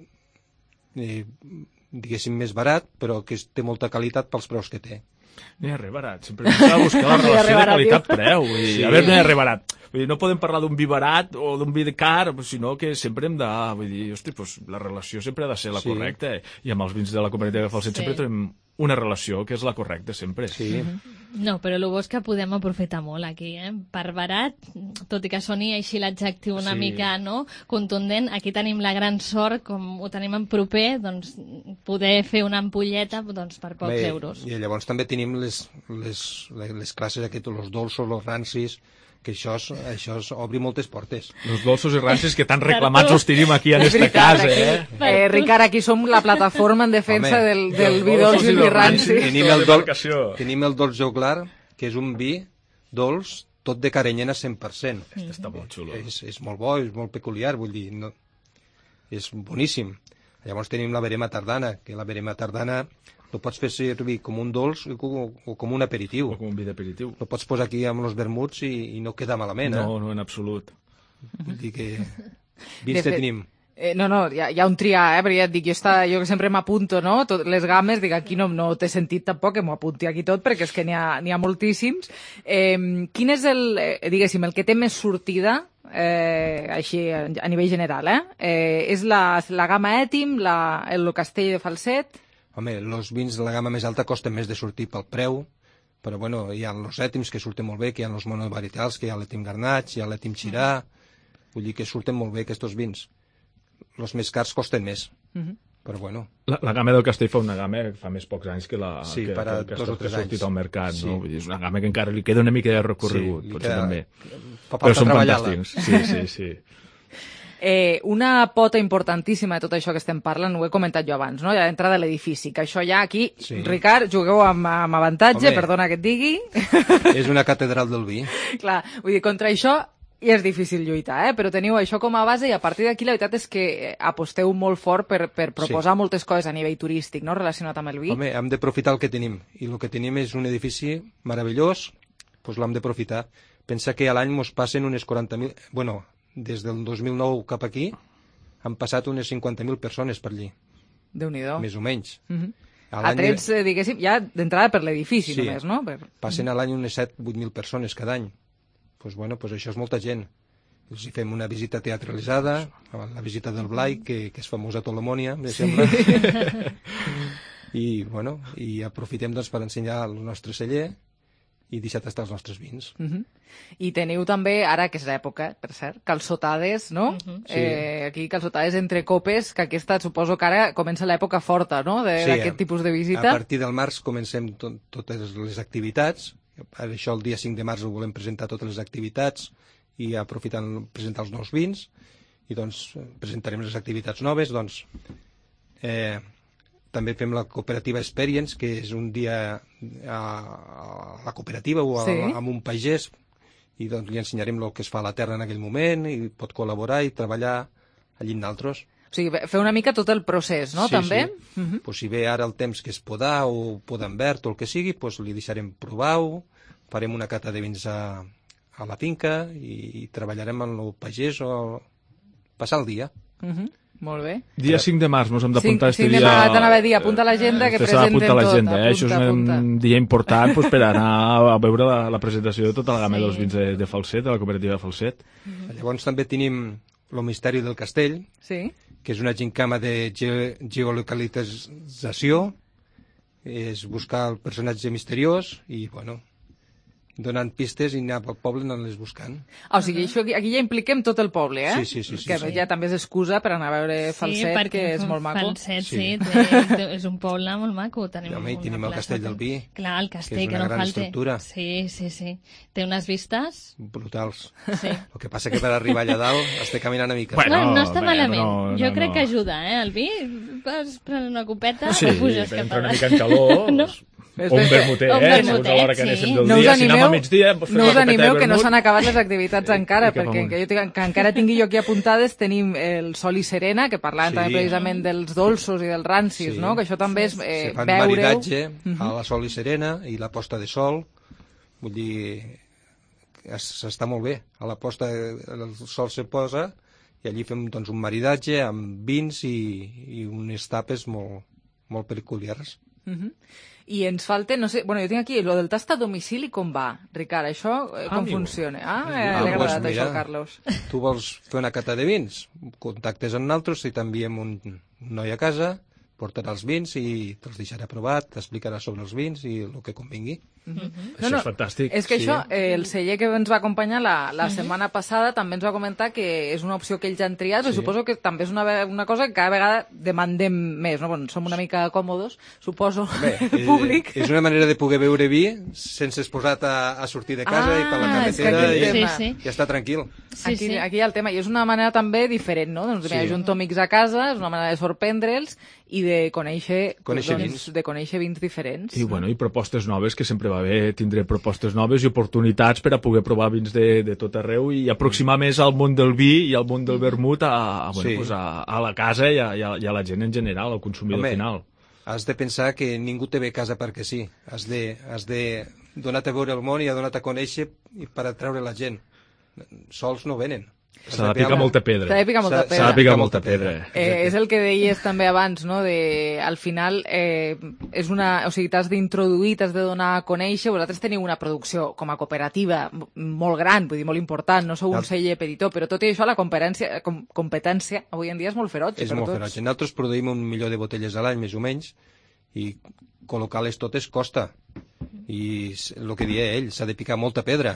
diguéssim, més barat, però que té molta qualitat pels preus que té. No hi ha res barat, sempre s'ha de buscar la relació de qualitat-preu. A veure, no hi ha res barat. No podem parlar d'un vi barat o d'un vi car, sinó que sempre hem de... Vull dir, hosti, la relació sempre ha de ser la correcta. I amb els vins de la cooperativa de Falset sempre tenim una relació que és la correcta, sempre. Sí. No, però el bo és que podem aprofitar molt aquí, Per barat, tot i que soni així l'adjectiu una mica, contundent, aquí tenim la gran sort, com ho tenim en proper, doncs, poder fer una ampolleta per pocs euros. I llavors també tenim les classes aquests, els dolços, els rancis, que això obri moltes portes. Els dolços i rancis que tan reclamats els tenim aquí en esta casa, Ricard, aquí som la plataforma en defensa del vi dolç i vi ranci. Tenim el dolç joglar, que és un vi dolç, tot de Carinyena 100%. Està molt xulo. És molt bo, és molt peculiar, vull dir, és boníssim. Llavors tenim la verema tardana, que la verema tardana lo pots fer servir com un dolç o com un aperitiu. O com un vi d'aperitiu. Lo pots posar aquí amb els vermuts i no queda malament, No, en absolut. Vull dir que vins que tenim. No, hi ha un triar, perquè ja et dic, jo sempre m'apunto, no? Les games, dic, aquí no té sentit tampoc que m'ho apunti aquí tot, perquè és que n'hi ha moltíssims. Quin és diguéssim, el que té més sortida, així a nivell general, és la gamma ètim, el castell de Falset? Home, els vins de la gamma més alta costen més de sortir pel preu, però bueno, hi ha els ètims que surten molt bé, que hi ha els monovaritals, que hi ha l'ètim Garnatx, hi ha l'ètim Xirà, vull dir que surten molt bé aquests vins. Els més cars costen més, però bueno. La gamma del Castell fa una gamma que fa més pocs anys que ha sortit al mercat, no? Vull dir, és una gamma que encara li queda una mica de recorregut, potser també. Però són fantàstics. Sí. Una pota importantíssima de tot això que estem parlant, ho he comentat jo abans, no? Ja d'entrada a l'edifici, que això ja aquí, Ricard, jugueu amb avantatge, perdona que et digui. És una catedral del vi. Clar, vull dir, contra això ja és difícil lluitar, però teniu això com a base i a partir d'aquí la veritat és que aposteu molt fort per proposar moltes coses a nivell turístic, no?, relacionat amb el vi. Home, hem d'aprofitar el que tenim, i el que tenim és un edifici meravellós, doncs l'hem d'aprofitar. Pensa que a l'any ens passen unes 40.000... Bueno, des del 2009 cap aquí han passat unes 50.000 persones per allí. Déu-n'hi-do. Més o menys. Atrets, diguéssim, ja d'entrada per l'edifici només, no? Passen a l'any unes 7.000-8.000 persones cada any. Doncs bueno, això és molta gent. Els hi fem una visita teatralitzada, la visita del Blai, que és famosa a tot el món, me sembla. I aprofitem per ensenyar el nostre celler i deixar tastar els nostres vins. I teniu també, ara que és l'època, per cert, calçotades, no? Aquí calçotades entre copes, que aquesta suposo que ara comença l'època forta, no?, d'aquest tipus de visita. A partir del març comencem totes les activitats. Això el dia 5 de març ho volem presentar totes les activitats i aprofitant presentar els nous vins i doncs presentarem les activitats noves. Doncs també fem la cooperativa Experience, que és un dia a la cooperativa o amb un pagès, i doncs li ensenyarem el que es fa a la terra en aquell moment, i pot col·laborar i treballar allí amb nosaltres. O sigui, fer una mica tot el procés, no?, també? Sí. Pues si ve ara el temps que és podar o podar en verd o el que sigui, pues li deixarem provar-ho, farem una cata de vins a la finca i treballarem en el pagès o passar el dia. Molt bé. Dia 5 de març mos hem d'apuntar este dia. 5 de març, t'anava a dir, apunta l'agenda que presentem tot. L'agenda, això és un dia important per anar a veure la presentació de tota la gamma dels vins de Falset, de la cooperativa de Falset. Llavors també tenim el misteri del castell, que és una gincama de geolocalització, és buscar el personatge misteriós i, bueno, donant pistes i anar pel poble anant-les buscant. O sigui, aquí ja impliquem tot el poble, eh? Sí. Que ja també és excusa per anar a veure Falset, que és molt maco. Falset, sí, és un poble molt maco. I tenim el castell del vi. Clar, el castell, que no gran falte. Estructura. Sí. Té unes vistes... brutals. El que passa que per arribar allà dalt has de caminar una mica. Bueno, no està malament. Jo crec que ajuda, el vi. Vas prenent una copeta i puges cap entra una mica en calor... O un vermutet, segons a l'hora que anéssim del dia. Si anem a migdia, no us animeu, que no s'han acabat les activitats encara, perquè que encara tingui jo aquí apuntades, tenim el Sol i Serena, que parlàvem també precisament dels dolços i dels rancis, no? Que això també és veure-ho. Se fan maridatge a la Sol i Serena i la posta de sol, vull dir, s'està molt bé. A la posta el sol se posa i allí fem doncs un maridatge amb vins i unes tapes molt peculiars. I ens falta, no sé, bueno, jo tinc aquí, lo del tast a domicili com va, Ricard, això com funciona? L'he agradat això, Carlos. Tu vols fer una cata de vins? Contactes amb nosaltres i t'enviem un noi a casa, portarà els vins i te'ls deixarà provat, t'explicarà sobre els vins i el que convingui. Això és fantàstic. És que això, el celler que ens va acompanyar la setmana passada també ens va comentar que és una opció que ells han triat, però suposo que també és una cosa que cada vegada demandem més, no? Bueno, som una mica còmodes, suposo, públic. És una manera de poder beure vi sense exposat a sortir de casa i per la carretera i estar tranquil. Aquí hi ha el tema, i és una manera també diferent, no? Doncs mira, junto amics a casa, és una manera de sorprendre'ls i de conèixer vins diferents. I bueno, i propostes noves, que sempre va bé tindre propostes noves i oportunitats per a poder provar vins de tot arreu i aproximar més al món del vi i al món del vermut a la casa i a la gent en general, al consumidor final. Has de pensar que ningú te ve a casa perquè sí. Has de donar-te a veure el món i a donar-te a conèixer per atraure la gent. Sols no venen. S'ha de picar molta pedra. S'ha de picar molta pedra. És el que deies també abans, no? Al final, és o sigui, t'has d'introduir, t'has de donar a conèixer. Vosaltres teniu una producció com a cooperativa molt gran, vull dir, molt important, no sou un celler petitó, però tot i això la competència avui en dia és molt ferotge. És molt ferotge. Nosaltres produïm 1 milió de botelles a l'any, més o menys, i col·locar-les totes costa. I el que deia ell, s'ha de picar molta pedra.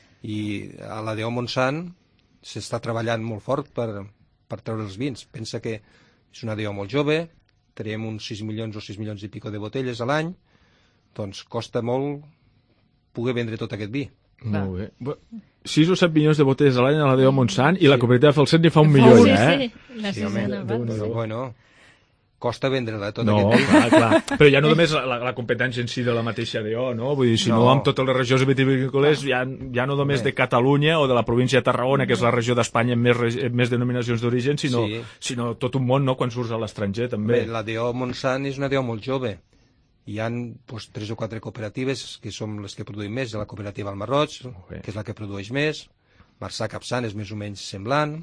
I a la DO Montsant s'està treballant molt fort per treure els vins. Pensa que és una DO molt jove, traiem uns 6 milions o 6 milions i pico de botelles a l'any, doncs costa molt poder vendre tot aquest vi. Molt bé. 6 o 7 milions de botelles a l'any a la DO Montsant i la cooperativa de Falset n'hi fa 1 milió, eh? Sí, bueno, costa vendre-la tot aquest vi. Clar. Però ja no només la competència en si de la mateixa DO, no? Vull dir, si no amb totes les regions vitivinícoles, ja no només de Catalunya o de la província de Tarragona, que és la regió d'Espanya amb més denominacions d'origen, sinó tot un món, no?, quan surts a l'estranger, també. La DO Montsant és una DO molt jove. Hi ha 3 o 4 cooperatives, que som les que produïm més, la cooperativa al Marroig, que és la que produeix més, Marçà Capçant és més o menys semblant,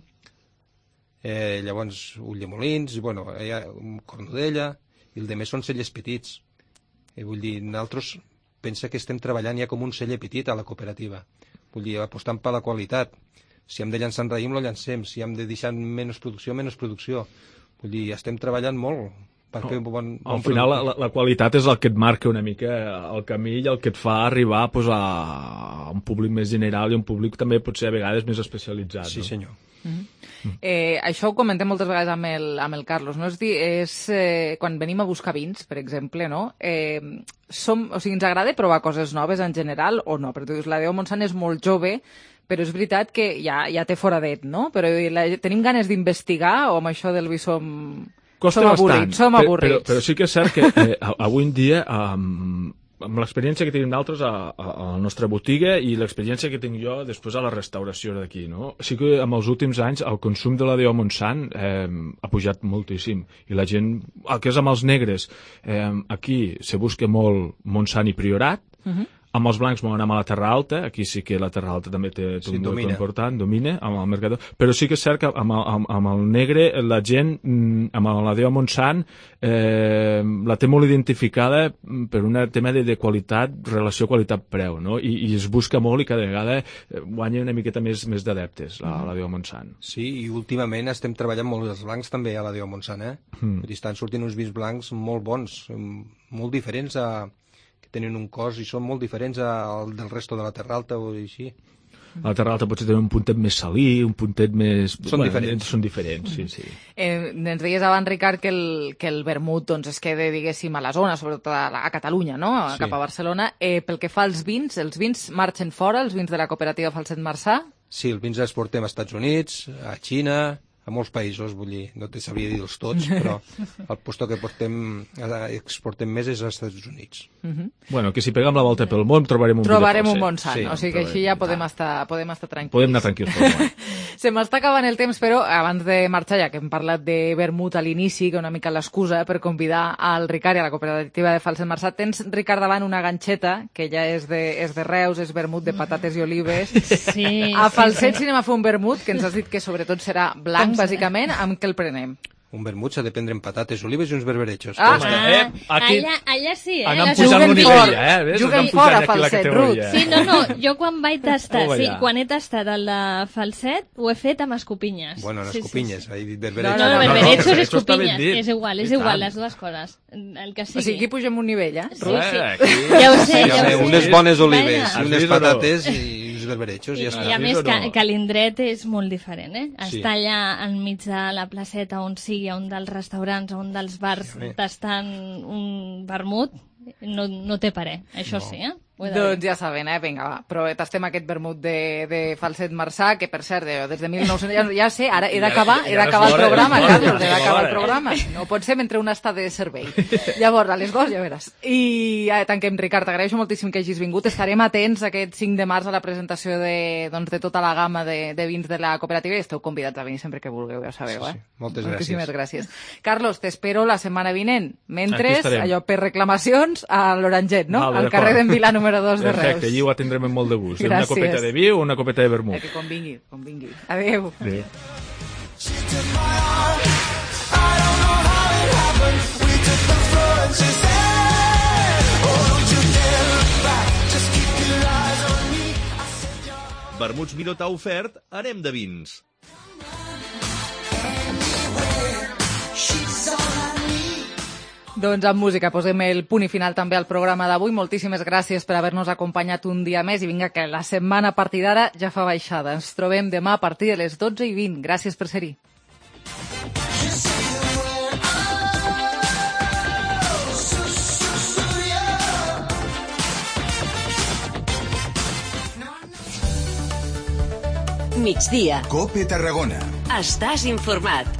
llavors Ulldemolins, hi ha Cornudella, i el de més són cellers petits. Vull dir, nosaltres pensa que estem treballant ja com un celler petit a la cooperativa. Vull dir, apostant per la qualitat. Si hem de llançar en raïm, lo llancem. Si hem de deixar menys producció, menys producció. Vull dir, estem treballant molt per fer un bon al final la qualitat és el que et marca una mica el camí i el que et fa arribar a un públic més general i un públic també potser a vegades més especialitzat. Sí, senyor. Això ho comentem moltes vegades amb el Carlos, no? És quan venim a buscar vins, per exemple, no? O sigui, ens agrada provar coses noves en general o no? Perquè tu dius, la DO Montsant és molt jove, però és veritat que ja té foradet, no? Però tenim ganes d'investigar o amb això del vi som Costa bastant. Som avorrits. Però sí que és cert que avui en dia, amb l'experiència que tenim d'altres a la nostra botiga i l'experiència que tinc jo després a la restauració d'aquí, no? Sí que en els últims anys el consum de la DO Montsant ha pujat moltíssim i la gent, el que és amb els negres, aquí se busca molt Montsant i Priorat, amb els blancs molt anem a la Terra Alta, aquí sí que la Terra Alta també té un lloc important, domina amb el mercador, però sí que és cert que amb el negre la gent, amb la DO Montsant, la té molt identificada per un tema de qualitat, relació qualitat-preu, no? I es busca molt i cada vegada guanya una miqueta més d'adeptes, la DO Montsant. Sí, i últimament estem treballant molt els blancs també a la DO Montsant, estan sortint uns vins blancs molt bons, molt diferents tenen un cos i són molt diferents al del resto de la Terra Alta o així. La Terra Alta potser tenen un puntet més salí, un puntet més... Són diferents. Són diferents, sí. Ens deies abans, Ricard, que el vermut doncs, es queda, diguéssim, a la zona, sobretot a Catalunya, no? Cap a Barcelona. Pel que fa als vins, els vins marxen fora, els vins de la cooperativa Falset Marçà? Sí, els vins els portem als Estats Units, a Xina, a molts països, vull dir, no te sabria dir-los tots, però el lloc que exportem més és als Estats Units. Bueno, que si peguem la volta pel món trobarem un Montsant, o sigui que així ja podem estar tranquils. Podem anar tranquils pel món. Se m'està acabant el temps, però abans de marxar, ja que hem parlat de vermut a l'inici, que una mica l'excusa per convidar al Ricard i a la cooperativa de Falset Marçà, tens, Ricard, davant una ganxeta, que ja és de Reus, és vermut de patates i olives. Sí. A Falset, si anem a fer un vermut, que ens has dit que sobretot serà blanc, bàsicament, amb què el prenem? Un vermut s'ha de prendre amb patates, olives i uns berberechos. Allà sí, Anem pujant un nivell, ves? Juguen fort a Falset, Ruth. Sí, jo quan vaig tastar, quan he tastat el de Falset, ho he fet amb escopinyes. Bueno, amb escopinyes, he dit berberechos. No, berberechos i escopinyes, és igual, les dues coses. El que sigui. O sigui, aquí pugem un nivell, Ruth? Sí. Ja ho sé. Unes bones olives, unes patates i berberechos, ja està. I a més que l'indret és molt diferent, Està allà enmig de la placeta on sigui, a un dels restaurants, a un dels bars, tastant un vermut, no té parer, això sí, Doncs ja saben, vinga, va, però tastem aquest vermut de Falset Marçà, que per cert, des de 1900, ja sé, ara he d'acabar el programa, Carlos, he d'acabar el programa. No pot ser mentre una està de servei. Llavors, a les 2 ja veràs. I tanquem, Ricard, t'agraeixo moltíssim que hagis vingut. Estarem atents aquest 5 de març a la presentació de tota la gamma de vins de la cooperativa i esteu convidats a venir sempre que vulgueu, ja sabeu, Moltes gràcies. Moltíssimes gràcies. Carlos, t'espero la setmana vinent. Mentre, allò per reclamacions, a l'Oranget, no? Al carrer d'en Vilà número 2 de Reus. Perfecte, allí ho atendrem amb molt de gust. Gràcies. Una copeta de vi o una copeta de vermut. Que convingui. Adéu. Adéu. Vermuts Minotaur ofert, anem de vins. Doncs amb música posem el punt i final també al programa d'avui. Moltíssimes gràcies per haver-nos acompanyat un dia més i vinga que la setmana a partir d'ara ja fa baixada. Ens trobem demà a partir de les 12:20. Gràcies per ser-hi. Migdia. COPE Tarragona. Estàs informat.